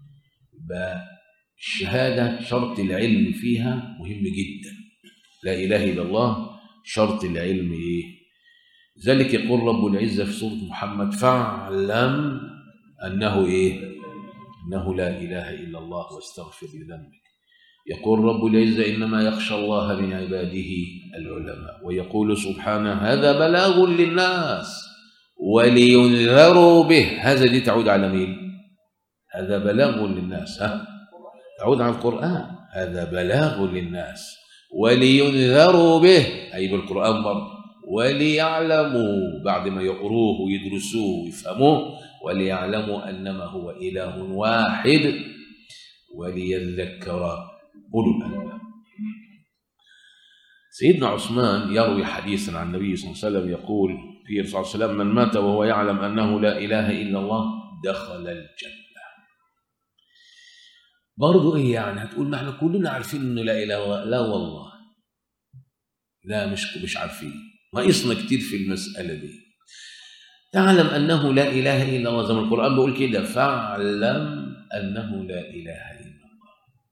الشهادة شرط العلم فيها مهم جدا. لا إله إلا الله شرط العلم إيه؟ ذلك يقول رب العزة في سورة محمد: فاعلم أنه إيه؟ أنه لا إله إلا الله واستغفر لذنبك. يقول رب العزة: إنما يخشى الله من عباده العلماء. ويقول سبحانه: هذا بلاغ للناس ولينذروا به. هذا دي تعود على مين؟ هذا بلاغ للناس، ها؟ تعود على القرآن، هذا بلاغ للناس. ولينذروا به أي بالقرآن برضه، وليعلموا بعد ما يقروه ويدرسوه ويفهموه، وليعلموا أنما هو إله واحد وليذكر أولو الألباب. سيدنا عثمان يروي حديثا عن النبي صلى الله عليه وسلم يقول فيه صلى الله عليه وسلم: من مات وهو يعلم أنه لا إله إلا الله دخل الجنة. برضو إيه يعني؟ هتقول ما احنا كلنا عارفين إنه لا إله إلا الله. لا والله، لا مش مش عارفين، ناقصنا كتير في المسألة دي. تعلم أنه لا إله إلا الله، زي ما القرآن بيقول كده: فاعلم أنه لا إله إلا الله،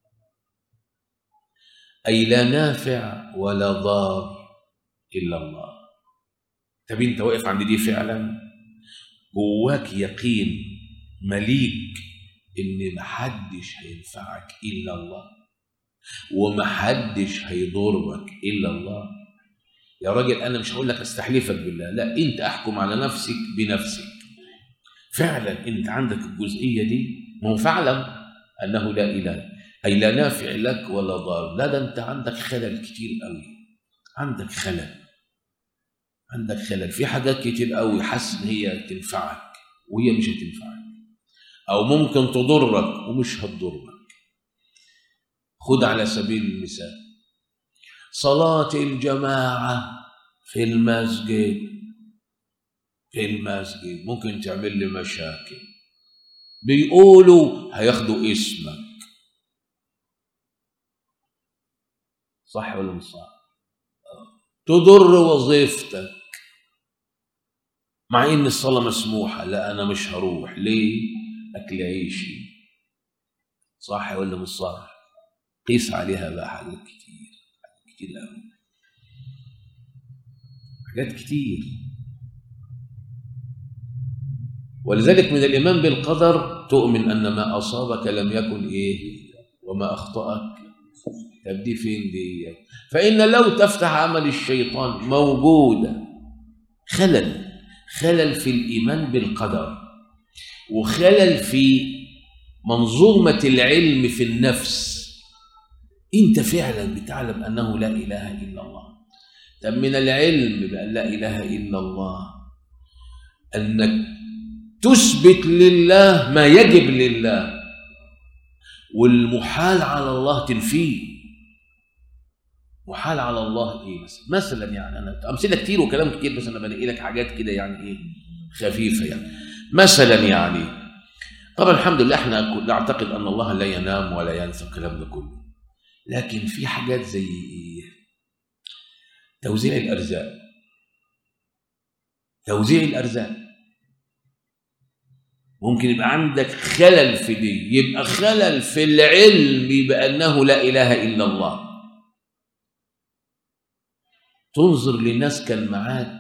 أي لا نافع ولا ضار إلا الله. طب أنت واقف عند دي فعلا؟ جواك يقين مليك إن محدش هينفعك إلا الله ومحدش هيضرك إلا الله؟ يا راجل أنا مش هقول لك أستحلفك بالله، لا، أنت أحكم على نفسك بنفسك. فعلا أنت عندك الجزئية دي؟ ما هو فاعلم أنه لا إله، أي لا نافع لك ولا ضار. لا، ده أنت عندك خلل كتير قوي، عندك خلل، عندك خلل في حاجات كتير قوي، حاسس إن هي تنفعك وهي مش هتنفعك، أو ممكن تضرك ومش هتضرك. خد على سبيل المثال صلاة الجماعة في المسجد، في المسجد ممكن تعمل لي مشاكل، بيقولوا هياخدوا اسمك، صح ولا مش صح؟ تضر وظيفتك، مع ان الصلاة مسموحة. لا انا مش هروح، ليه؟ اكل عيشي، صح ولا مش صح؟ قيس عليها بقى حاجات كتير، حاجات كتير قوي، حاجات كتير. ولذلك من الإيمان بالقدر تؤمن أن ما أصابك لم يكن إيه وما أخطأك. طب دي فين دي؟ فإن لو تفتح عمل الشيطان موجودة خلل، خلل في الإيمان بالقدر، وخلل في منظومة العلم في النفس. أنت فعلا بتعلم أنه لا إله إلا الله. طب من العلم بأن لا إله إلا الله أنك تثبت لله ما يجب لله، والمحال على الله تنفيه. محال على الله ايه مثلا؟ مثلا يعني انا امثله كتير وكلام كتير، بس انا بنقي لك حاجات كده يعني ايه خفيفه. يعني مثلا يعني طبعا الحمد لله احنا نعتقد ان الله لا ينام ولا ينسى الكلام ده كله، لكن في حاجات زي ايه؟ توزيع الارزاق. توزيع الارزاق ممكن يبقى عندك خلل في دي، يبقى خلل في العلم بأنه لا إله إلا الله. تنظر للناس كان معاك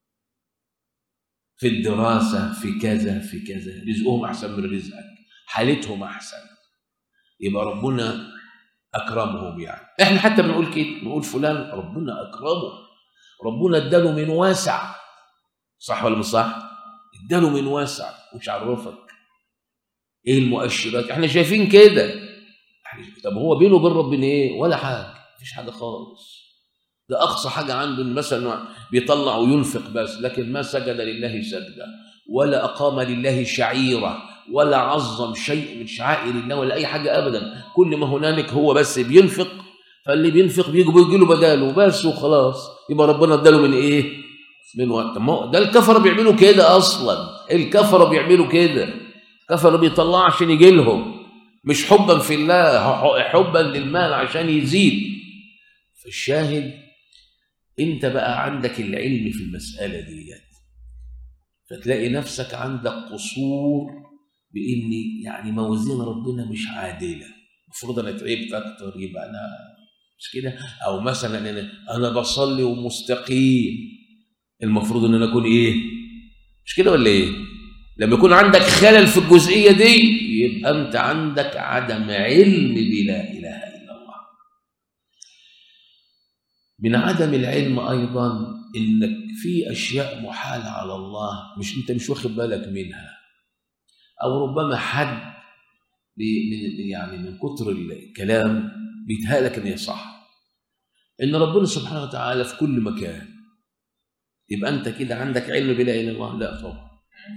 في الدراسة، في كذا في كذا، رزقهم أحسن من رزقك، حالتهم أحسن، يبقى ربنا أكرمهم. يعني إحنا حتى بنقول كده، بنقول فلان ربنا أكرمه، ربنا اداله من واسع، صح ولا مش صح؟ اداله من واسع. مش عرفك ايه المؤشرات؟ احنا شايفين كده. طب هو بينه وبين ربنا ايه؟ ولا حاجه، مفيش حاجه خالص. ده اقصى حاجه عنده مثلا بيطلع وينفق بس، لكن ما سجد لله سجده، ولا اقام لله شعيره، ولا عظم شيء من شعائر الله، ولا اي حاجه ابدا. كل ما هنالك هو بس بينفق، فاللي بينفق بيجي بيجي له بداله بس وخلاص، يبقى ربنا اداله من ايه؟ من وقت. ما ده الكفره بيعملوا كده اصلا، الكفره بيعملوا كده، الكفره بيطلع عشان يجي لهم، مش حبا في الله، حبا للمال عشان يزيد. فالشاهد انت بقى عندك العلم في المساله ديت، فتلاقي نفسك عندك قصور بان يعني موازين ربنا مش عادله. المفروض انا تعبت اكتر يبقى انا مش كده، او مثلا انا انا بصلي ومستقيم، المفروض ان انا اكون ايه؟ مش كده ولا ايه؟ لما يكون عندك خلل في الجزئيه دي يبقى انت عندك عدم علم بلا اله الا الله. من عدم العلم أيضا إنك في أشياء محالة على الله مش أنت مش واخد بالك منها، أو ربما حد يعني من كتر الكلام بيتهيألك إن هي صح، إن ربنا سبحانه وتعالى في كل مكان. يبقى أنت كده عندك علم بلا إله إلا الله؟ لا طبعا.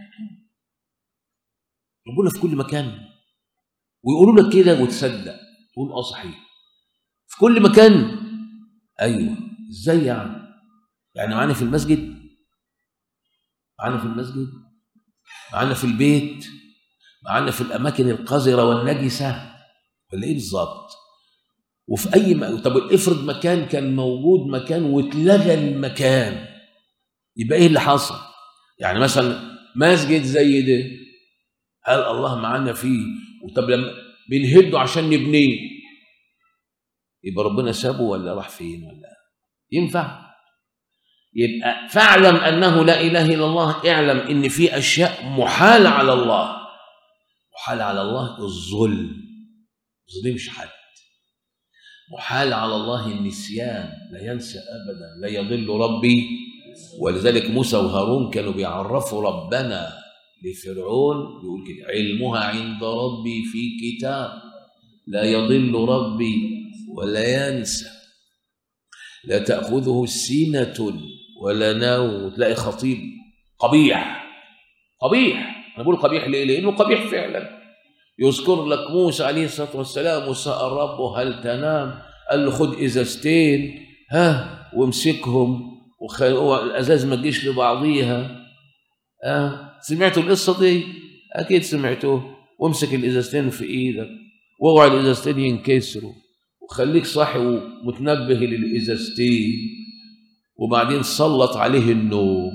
ربنا في كل مكان، ويقولوا لك كده وتصدق تقول اه صحيح في كل مكان. ايوه ازاي يعني؟ يعني معانا في المسجد، معانا في المسجد، معانا في البيت، معانا في الاماكن القذره والنجسه، ولا ايه بالظبط؟ وفي اي م... طب افرض مكان كان موجود مكان واتلغى المكان، يبقى ايه اللي حصل؟ يعني مثلا مسجد زي ده، هل الله معانا فيه؟ وطب لما بنهده عشان نبنيه يبقى ربنا سابه ولا راح فين؟ ولا ينفع؟ يبقى فاعلم انه لا اله الا الله، اعلم ان في اشياء محال على الله. محال على الله الظلم، ما يظلمش حد. محال على الله النسيان، لا ينسى ابدا، لا يضل ربي. ولذلك موسى وهارون كانوا بيعرفوا ربنا لفرعون، يقول كده: علمها عند ربي في كتاب لا يضل ربي ولا ينسى، لا تأخذه سنة ولا نوم. تلاقي خطيب قبيح قبيح، أنا بقول قبيح ليه؟ لأنه قبيح فعلا. يذكر لك موسى عليه الصلاة والسلام وسأل ربه هل تنام، قال له خد إزازتين ها وامسكهم وخلوا الأزاز ما تجيش لبعضيها. ها سمعتوا القصة دي؟ أكيد سمعتوه. وامسك الإزازتين في إيدك واوعى الإزازتين ينكسروا، وخليك صاحي ومتنبه للإزازتين، وبعدين سلط عليه النوم.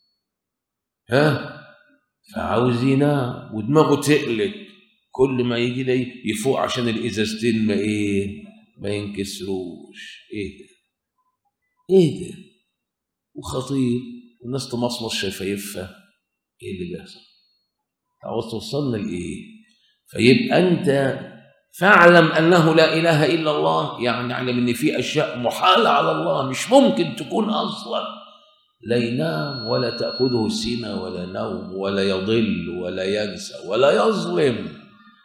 ها فعاوز ينام ودماغه تقلق، كل ما يجي ده يفوق عشان الإزازتين ما إيه ما ينكسروش. إيه ده؟ إيه ده؟ وخطيب والناس تمصمص شفايفها. إيه اللي بيحصل؟ عاوز توصلنا لإيه؟ فيبقى أنت فاعلم أنه لا إله إلا الله، يعني اعلم أن في أشياء محالة على الله مش ممكن تكون أصلا. لا ينام ولا تأخذه سنة ولا نوم ولا يضل ولا ينسى ولا يظلم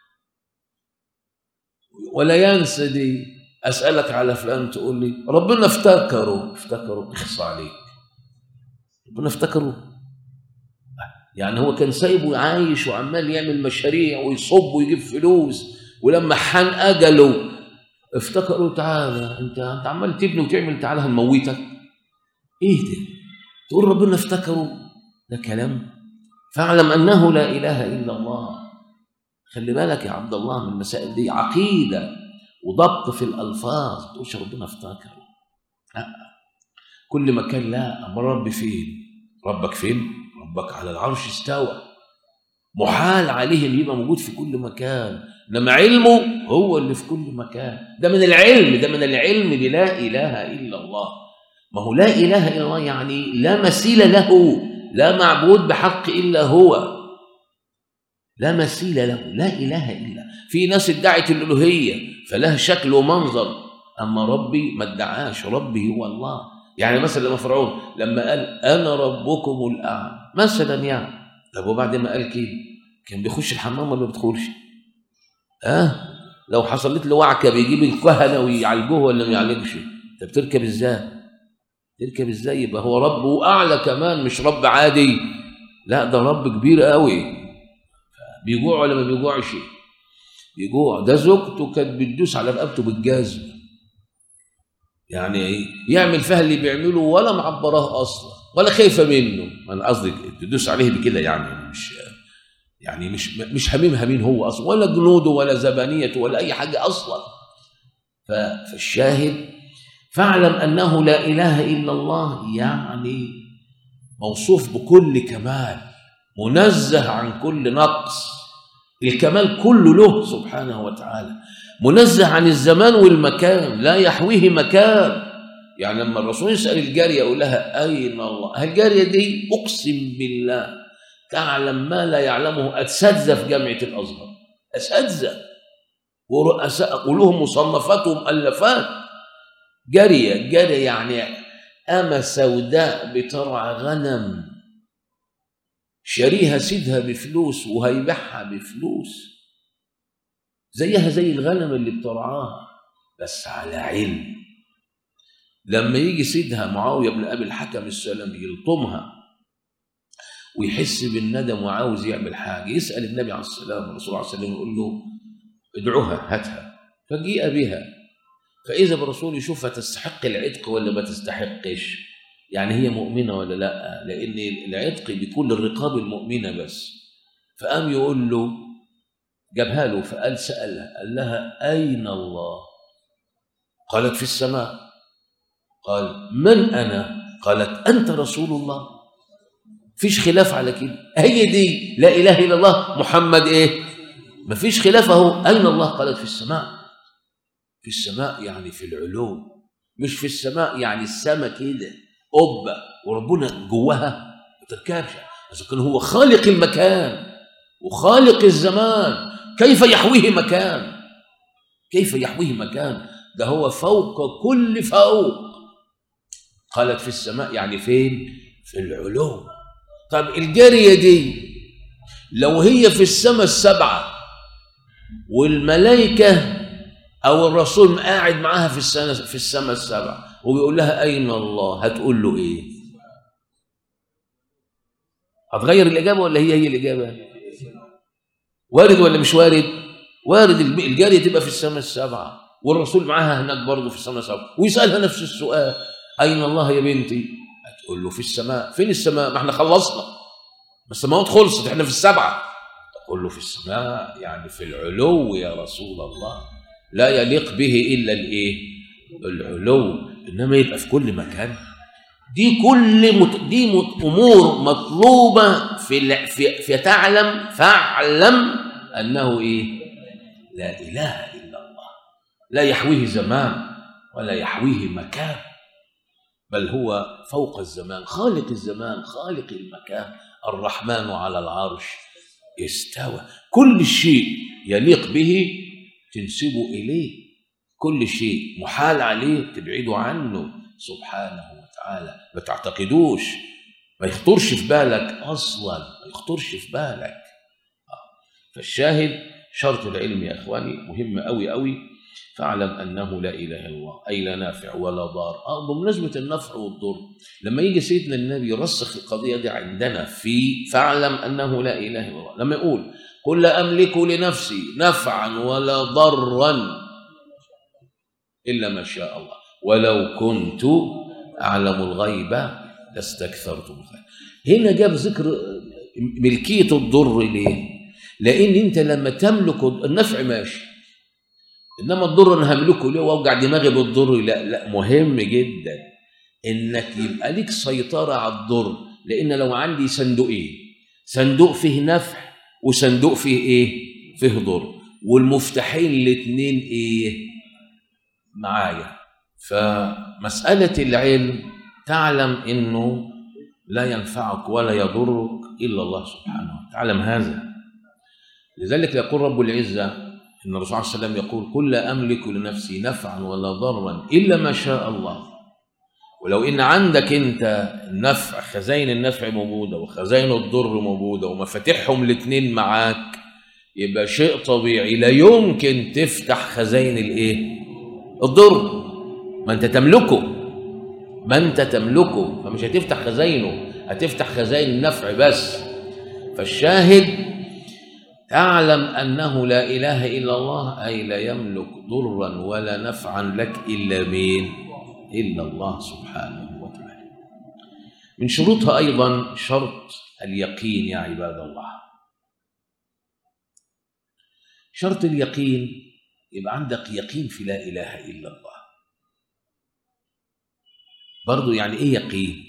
ولا ينسى. دي أسألك على فلان تقول لي ربنا افتكره. افتكره اخص عليك، ربنا افتكره؟ يعني هو كان سايبه عايش وعمال يعمل مشاريع ويصب ويجيب فلوس، ولما حان أجله افتكروا تعالى انت انت عمال تبني وتعمل، تعالى هنموتك. ايه ده؟ تقول ربنا افتكروا؟ ده كلام. فاعلم انه لا اله الا الله. خلي بالك يا عبد الله من المسائل دي، عقيده وضبط في الالفاظ. ما تقولش ربنا افتكروا، لا. كل مكان لا. امال ربي فين؟ ربك فين؟ ربك على العرش استوى. محال عليه اللي يبقى موجود في كل مكان، انما علمه هو اللي في كل مكان. ده من العلم، ده من العلم بلا اله الا الله. ما هو لا اله الا الله يعني لا مثيل له، لا معبود بحق الا هو، لا مثيل له، لا اله الا. في ناس ادعت الالوهيه فلها شكل ومنظر، اما ربي ما ادعاش، ربي هو الله. يعني مثلا لما فرعون لما قال انا ربكم الاعلى مثلا، يعني طب وبعد ما قال كده كان بيخش الحمام ولا ما بيدخلش؟ اه لو حصلت له وعكه بيجيب الكهنه ويعالجوه ولا ما يعالجش؟ انت بتركب ازاي؟ تركب ازاي؟ يبقى هو رب واعلى كمان، مش رب عادي، لا ده رب كبير قوي. بيجوع ولا ما بيجوعش؟ بيجوع. ده زوجته كانت بتدوس على رقبته بالجزم، يعني يعمل فيها اللي بيعمله ولا معبراه اصلا ولا خايفه منه. انا قصدي تدوس عليه بكده، يعني مش يعني مش مش هميمها مين هو اصلا، ولا جنوده ولا زبانيته ولا اي حاجه اصلا. فالشاهد فاعلم انه لا اله الا الله، يعني موصوف بكل كمال، منزه عن كل نقص، الكمال كله له سبحانه وتعالى، منزه عن الزمان والمكان، لا يحويه مكان. يعني لما الرسول يسأل الجارية يقول لها أين الله؟ الجارية دي أقسم بالله تعلم ما لا يعلمه أساتذة في جامعة الأزهر، أساتذة ورؤساء ولهم مصنفات ومؤلفات جارية جارية يعني أمة سوداء بترعى غنم، شاريها سيدها بفلوس وهيبيعها بفلوس، زيها زي الغنم اللي بترعاها بس على علم. لما يجي سيدها معاوية بن أبي الحكم السلمي يلطمها ويحس بالندم وعاوز يعمل حاجة، يسأل النبي عليه السلام والرسول عليه السلام يقول له ادعوها هاتها، فجيء بها، فإذا بالرسول يشوفها تستحق العتق ولا ما تستحقش، يعني هي مؤمنة ولا لا، لأن العتق بيكون للرقاب المؤمنة بس. فقام يقول له جابها له، فقال سألها قال لها أين الله؟ قالت في السماء. قال من أنا؟ قالت أنت رسول الله. فيش خلاف على كده، هي دي لا إله إلا الله محمد إيه؟ ما فيش خلاف أهو. أين الله؟ قالت في السماء. في السماء يعني في العلو، مش في السماء يعني السماء كده قبة وربنا جواها ما تركبش. إذا كان هو خالق المكان وخالق الزمان كيف يحويه مكان؟ كيف يحويه مكان؟ ده هو فوق كل فوق. قالت في السماء يعني فين؟ في العلو. طب الجارية دي لو هي في السماء السبعة والملائكة أو الرسول قاعد معاها في السنة في السماء السبعة وبيقول لها أين الله، هتقول له إيه؟ هتغير الإجابة ولا هي هي الإجابة؟ وارد ولا مش وارد؟ وارد الجارية تبقى في السماء السبعة والرسول معاها هناك برضه في السماء السبعة ويسألها نفس السؤال أين الله يا بنتي؟ هتقول له في السماء. فين السماء؟ ما احنا خلصنا، السماوات خلصت، احنا في السبعة. تقول له في السماء يعني في العلو يا رسول الله، لا يليق به إلا الإيه؟ العلو، إنما يبقى في كل مكان. دي كل مت... دي مت... أمور مطلوبة في في في تعلم فاعلم أنه إيه؟ لا إله إلا الله، لا يحويه زمان ولا يحويه مكان، بل هو فوق الزمان، خالق الزمان خالق المكان. الرحمن على العرش استوى، كل شيء يليق به تنسبه إليه، كل شيء محال عليه تبعده عنه سبحانه وتعالى. ما تعتقدوش، ما يخطرش في بالك أصلا، ما يخطرش في بالك. فالشاهد شرط العلم يا إخواني مهم أوي أوي. فاعلم أنه لا إله إلا الله، أي لا نافع ولا ضار. آه بمناسبة النفع والضر، لما يجي سيدنا النبي يرسخ القضية دي عندنا في فاعلم أنه لا إله إلا الله، لما يقول قل لا أملك لنفسي نفعا ولا ضرا إلا ما شاء الله ولو كنت أعلم الغيب لاستكثرت من الخير. هنا جاب ذكر ملكية الضر ليه؟ لأن أنت لما تملك النفع ماشي، إنما الضر أنا هملكه ليه وأوجع دماغي بالضر؟ لا لا، مهم جدا إنك يبقى لك سيطرة على الضر. لأن لو عندي صندوقين، صندوق فيه نفع وصندوق فيه إيه؟ فيه ضر، والمفتاحين الاثنين إيه؟ معايا. فمسألة العلم تعلم إنه لا ينفعك ولا يضرك إلا الله سبحانه وتعالى، تعلم هذا. لذلك يقول رب العزة إن الرسول صلى الله عليه وسلم يقول قل لا أملك لنفسي نفعا ولا ضرا إلا ما شاء الله. ولو إن عندك أنت النفع، خزائن النفع موجودة وخزائن الضر موجودة ومفاتيحهم الاثنين معاك، يبقى شيء طبيعي لا يمكن تفتح خزائن الإيه؟ الضر. ما أنت تملكه، ما أنت تملكه، فمش هتفتح خزائنه، هتفتح خزائن النفع بس. فالشاهد تعلم أنه لا إله إلا الله، أي لا يملك ضرا ولا نفعا لك إلا مين؟ إلا الله سبحانه وتعالى. من شروطها أيضا شرط اليقين يا عباد الله. شرط اليقين يبقى عندك يقين في لا إله إلا الله. برضو يعني إيه يقين؟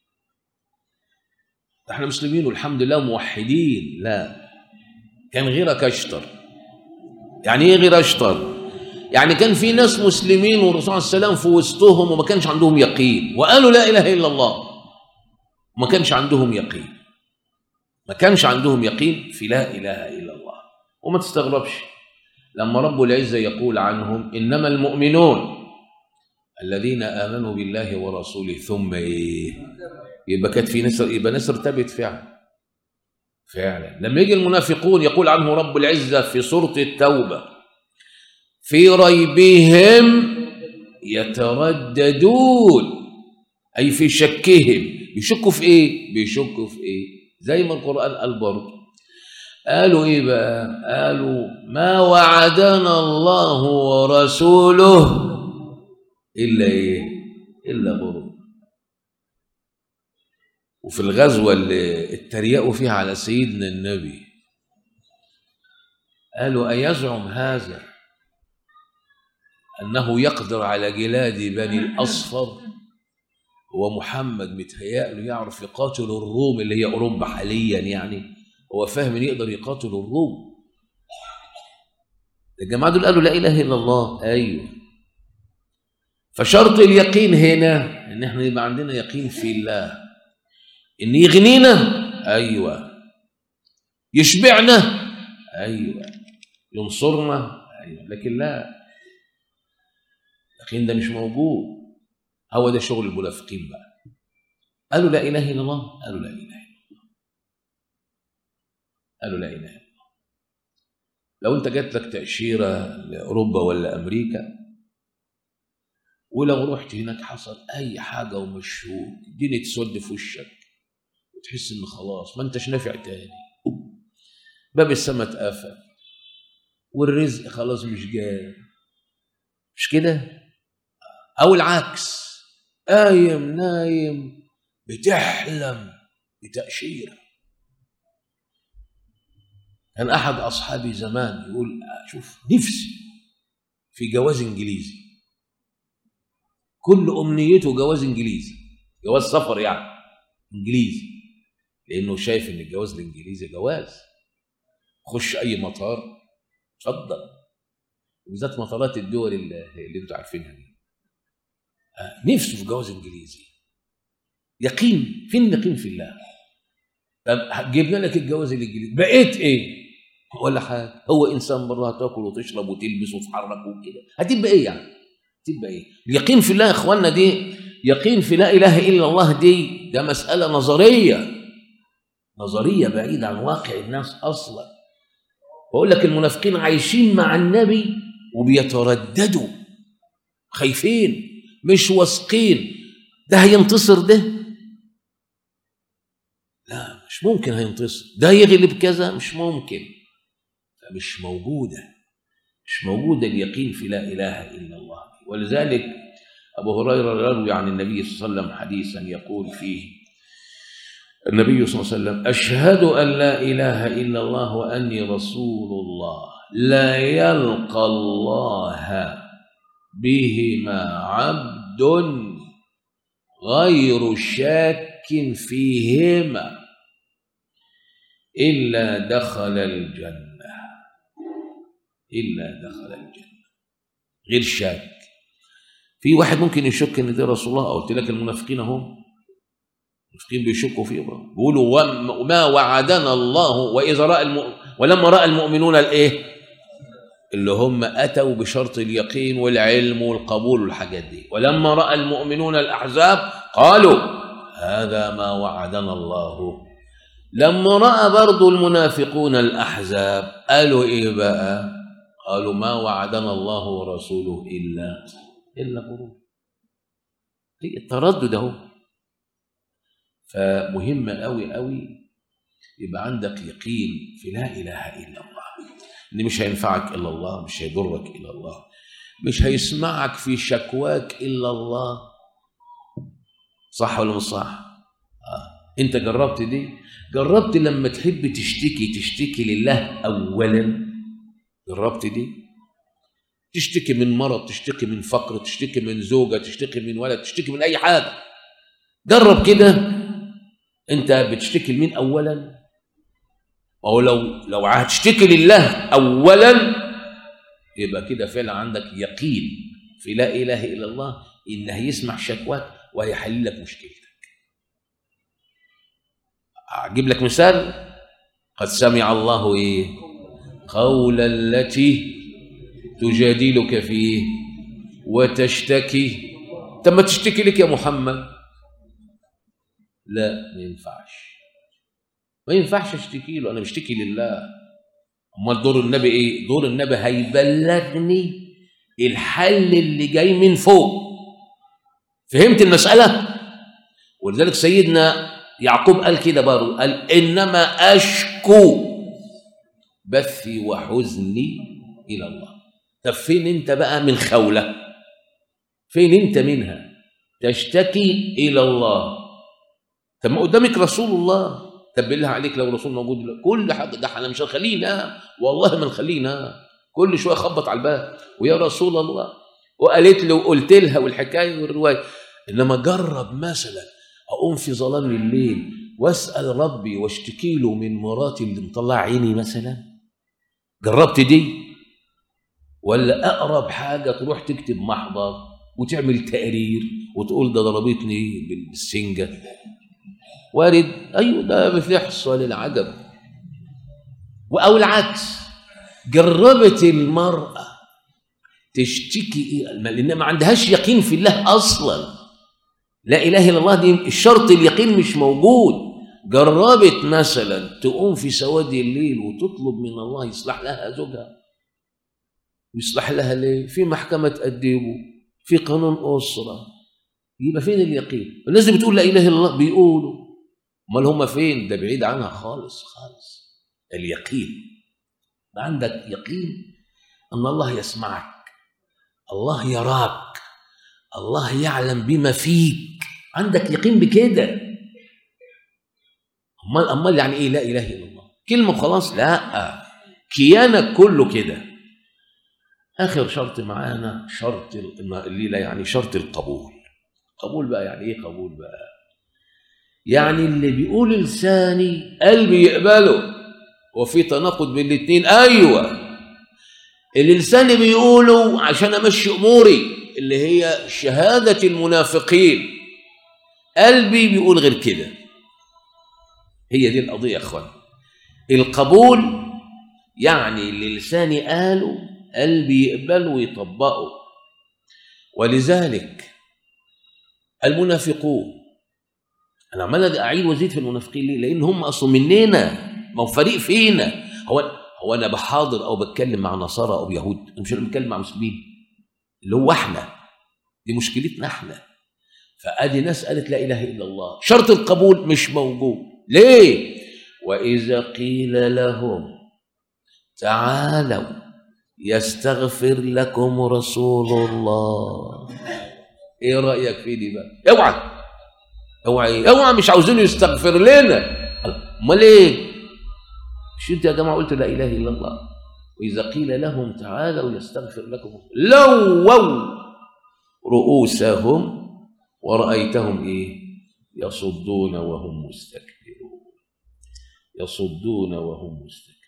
احنا مسلمين والحمد لله موحدين، لا، كان غيرك أشطر. يعني إيه غير أشطر؟ يعني كان في ناس مسلمين والرسول صلى الله عليه وسلم في وسطهم وما كانش عندهم يقين، وقالوا لا إله إلا الله وما كانش عندهم يقين، ما كانش عندهم يقين في لا إله إلا الله. وما تستغربش لما رب العزة يقول عنهم إنما المؤمنون الذين آمنوا بالله ورسوله ثم إيه؟ يبقى كانت في ناس، يبقى ناس ارتبت فعلا فعلا. لما يجي المنافقون يقول عنه رب العزة في سورة التوبة في ريبهم يترددون، أي في شكهم. بيشكوا في إيه؟ بيشكوا في إيه؟ زي ما القرآن قال برضه، قالوا إيه بقى؟ قالوا ما وعدنا الله ورسوله إلا إيه؟ إلا غرور. وفي الغزوة اللي اتريقوا فيها على سيدنا النبي قالوا أيزعم هذا أنه يقدر على جلاد بني الأصفر؟ ومحمد متهيأ له يعرف يقاتل الروم اللي هي أوروبا حاليا، يعني هو فاهم إن يقدر يقاتل الروم. الجماعة دول قالوا لا إله إلا الله. أيوه، فشرط اليقين هنا إن إحنا يبقى عندنا يقين في الله، إن يغنينا أيوه، يشبعنا أيوه، ينصرنا أيوه، لكن لا، اليقين ده مش موجود. هو ده شغل المنافقين بقى. قالوا لا إله إلا الله، قالوا لا إله إلا الله، قالوا لا إله إلا الله. لو أنت جات لك تأشيرة لأوروبا ولا أمريكا، ولو رحت هناك حصل أي حاجة ومشوك الدنيا تسود في وشك وتحس إن خلاص ما أنتش نافع تاني، باب السما اتقفل والرزق خلاص مش جاي، مش كده؟ أو العكس، قايم نايم بتحلم بتأشيرة. كان أحد أصحابي زمان يقول شوف نفسي في جواز إنجليزي، كل أمنيته جواز إنجليزي، جواز سفر يعني إنجليزي، لأنه شايف إن الجواز الإنجليزي جواز. خش أي مطار اتفضل، وبالذات مطارات الدول اللي, اللي أنتوا عارفينها دي، نفسه في جواز إنجليزي. يقين، فين اليقين في الله؟ طب جبنا لك الجواز الإنجليزي بقيت إيه؟ ولا حاجة، هو إنسان برضه هتاكل وتشرب وتلبس وتتحرك وكده، هتبقى إيه يعني؟ تبقى إيه؟ اليقين في الله يا إخواننا دي، يقين في لا إله إلا الله دي، ده مسألة نظرية، نظرية بعيدة عن واقع الناس أصلا. بقول لك المنافقين عايشين مع النبي وبيترددوا، خايفين، مش واثقين ده هينتصر، ده لا مش ممكن هينتصر، ده يغلب كذا مش ممكن، مش موجودة، مش موجودة اليقين في لا إله إلا الله. ولذلك أبو هريرة يروي عن النبي صلى الله عليه وسلم حديثا يقول فيه النبي صلى الله عليه وسلم أشهد أن لا إله إلا الله وأني رسول الله لا يلقى الله بهما عبد غير شاك فيهما إلا دخل الجنة، إلا دخل الجنة، غير شاك. في واحد ممكن يشك ان ده رسول الله، قلت لك المنافقين هم المنافقين بيشكوا فيه، بيقولوا وما وعدنا الله واذا راى الم... ولما راى المؤمنون الايه اللي هم اتوا بشرط اليقين والعلم والقبول والحاجات دي، ولما راى المؤمنون الاحزاب قالوا هذا ما وعدنا الله. لما راى برضو المنافقون الاحزاب قالوا ايه بقى؟ قالوا ما وعدنا الله ورسوله الا إلا غرور. هي التردد اهو. فمهم قوي قوي يبقى عندك يقين في لا إله إلا الله، إن مش هينفعك إلا الله، مش هيضرك إلا الله، مش هيسمعك في شكواك إلا الله. صح ولا مش صح؟ آه. أنت جربت دي؟ جربت لما تحب تشتكي تشتكي لله أولا؟ جربت دي؟ تشتكي من مرض، تشتكي من فقر، تشتكي من زوجة، تشتكي من ولد، تشتكي من أي حاجة. جرب كده، أنت بتشتكي لمين أولا؟ أو لو لو هتشتكي لله أولا يبقى كده فعلا عندك يقين في لا إله إلا الله إن هيسمع شكواك وهيحل لك مشكلتك. أجيب لك مثال. قد سمع الله إيه؟ قول التي تجادلك فيه وتشتكي طب ما تشتكي لك يا محمد. لا ما ينفعش، ما ينفعش اشتكي له، انا بشتكي لله. امال دور النبي ايه؟ دور النبي هيبلغني الحل اللي جاي من فوق. فهمت المسألة؟ ولذلك سيدنا يعقوب قال كده برضه، قال انما اشكو بثي وحزني الى الله. طب فين انت بقى من خولة؟ فين انت منها؟ تشتكي الى الله. طب ما قدامك رسول الله، طب بالله عليك لو رسول موجود كل حاجه ده احنا مش هنخلينا، والله ما نخلينا. كل شويه خبط على الباب ويا رسول الله، وقالت له وقلت لها والحكايه والروايه. انما جرب مثلا اقوم في ظلام الليل واسال ربي واشتكي له من مراتي اللي مطلع عيني مثلا. جربت دي؟ ولا اقرب حاجه تروح تكتب محضر وتعمل تقرير وتقول ده ضربتني بالسنجه. وارد، ايوه ده بتحصل العجب. او العكس، جربت المراه تشتكي لان ما عندهاش يقين في الله اصلا، لا اله الا الله دي الشرط اليقين مش موجود. جربت مثلا تقوم في سواد الليل وتطلب من الله يصلح لها زوجها. يصلح لها ليه؟ في محكمه تأدبه، في قانون اسره. يبقى فين اليقين؟ الناس اللي بتقول لا اله الا الله بيقولوا، امال هم فين؟ ده بعيد عنها خالص خالص. اليقين، عندك يقين ان الله يسمعك، الله يراك، الله يعلم بما فيك، عندك يقين بكده. امال امال يعني ايه لا اله الا الله؟ كلمه وخلاص؟ لا، كيانك كله كده. اخر شرط معانا شرط الليله، يعني شرط القبول. قبول بقى يعني ايه قبول بقى؟ يعني اللي بيقول لساني قلبي يقبله. وفي تناقض بين الاثنين. ايوه، اللي لساني بيقوله عشان امشي اموري اللي هي شهاده المنافقين، قلبي بيقول غير كده. هي دي القضيه يا اخوان. القبول يعني اللي لساني قاله قلبي يقبله ويطبقه. ولذلك المنافقون، انا عمال اعيد وازيد في المنافقين ليه؟ لان هم اصلا مننا، ما هو فريق فينا. هو هو انا بحاضر او بتكلم مع نصارى او يهود، انا مش بتكلم مع مسلمين اللي هو احنا. دي مشكلتنا احنا. فادي ناس قالت لا اله الا الله، شرط القبول مش موجود. ليه؟ واذا قيل لهم تعالوا يستغفر لكم رسول الله. ايه رايك في دي بقى؟ اوعى اوعى اوعى مش عاوزين يستغفر لنا. امال ايه؟ مش انت يا جماعه قلت لا اله الا الله؟ واذا قيل لهم تعالوا يستغفر لكم لووا رؤوسهم ورأيتهم ايه؟ يصدون وهم مستكبرون. يصدون وهم مستكبرون.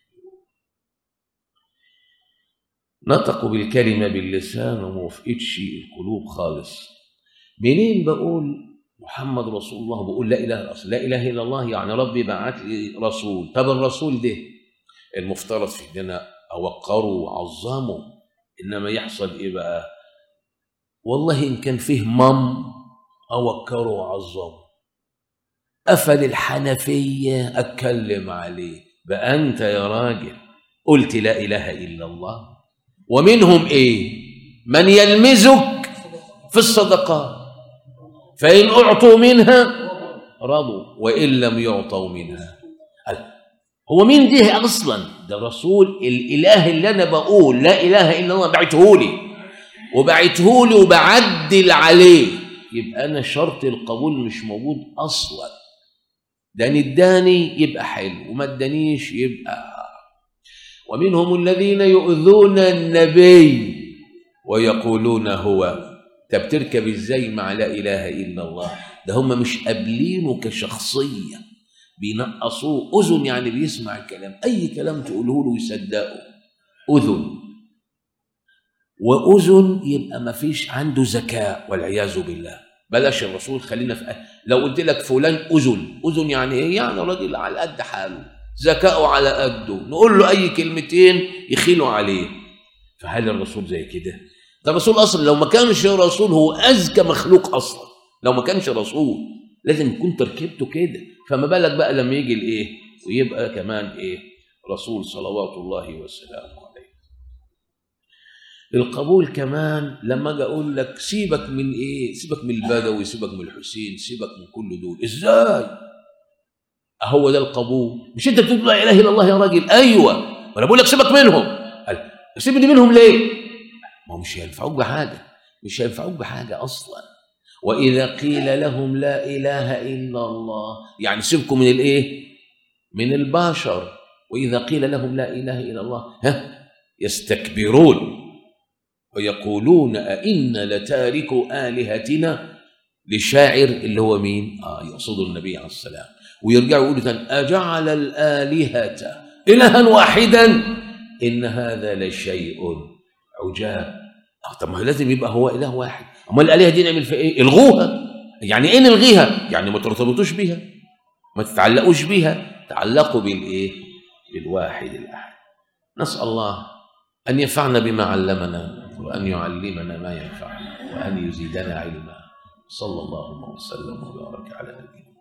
نطقوا بالكلمه باللسان وما وفقتش القلوب خالص. منين بقول محمد رسول الله؟ بقول لا اله الا الله. لا اله الا الله يعني ربي بعت لي رسول. طب الرسول ده المفترض في اننا اوقره وعظمه، انما يحصل ايه بقى؟ والله ان كان فيه مم اوقره وعظمه، قفل الحنفيه اتكلم عليه. بقى انت يا راجل قلت لا اله الا الله، ومنهم ايه؟ من يلمزك في الصدقات فإن أعطوا منها رضوا وإن لم يعطوا منها. هو مين ده أصلا؟ ده رسول الإله اللي أنا بقول لا إله إلا الله بعته لي وبعته لي وبعدل عليه. يبقى أنا شرط القبول مش موجود أصلا. ده نداني يبقى حلو، وما ادانيش يبقى. ومنهم الذين يؤذون النبي ويقولون هو. طب تركب ازاي مع لا اله الا الله؟ ده هم مش قابلينه كشخصيه، بينقصوه. اذن يعني بيسمع الكلام، اي كلام تقوله له يصدقه. اذن، واذن يبقى ما فيش عنده ذكاء والعياذ بالله. بلاش الرسول، خلينا في أه. لو قلت لك فلان اذن، اذن يعني ايه؟ يعني راجل على قد حاله، ذكاؤه على قده، نقول له اي كلمتين يخيلوا عليه. فهل الرسول زي كده؟ ده الرسول اصلا لو ما كانش رسول هو اذكى مخلوق اصلا، لو ما كانش رسول لازم يكون تركيبته كده، فما بالك بقى لما يجي الايه ويبقى كمان ايه رسول صلوات الله وسلامه عليه. القبول كمان لما اجي اقول لك سيبك من ايه، سيبك من البدوي، سيبك من الحسين، سيبك من كل دول، ازاي؟ هو ده القبول. مش انت بتقول لا اله الا الله يا راجل؟ ايوه، وانا بقول لك سيبك منهم. قال سيبني منهم ليه؟ ما مش هينفعوك بحاجه، مش هينفعوك بحاجه اصلا. واذا قيل لهم لا اله الا الله، يعني سيبكم من الايه؟ من البشر. واذا قيل لهم لا اله الا الله ها يستكبرون ويقولون أئنا لتاركوا آلهتنا لشاعر، اللي هو مين؟ آه يقصد النبي عليه السلام. ويرجعوا يقولوا ثاني أجعل الآلهة إلها واحدا إن هذا لشيء عجاب. آه طب ما لازم يبقى هو إله واحد، أما الآلهة دي نعمل في إيه؟ الغوها. يعني إيه نلغيها؟ يعني ما ترتبطوش بيها، ما تتعلقوش بيها، تعلقوا بالإيه؟ بالواحد الأحد. نسأل الله أن ينفعنا بما علمنا، وأن يعلمنا ما ينفعنا، وأن يزيدنا علما. صلى الله وسلم وبارك على نبينا.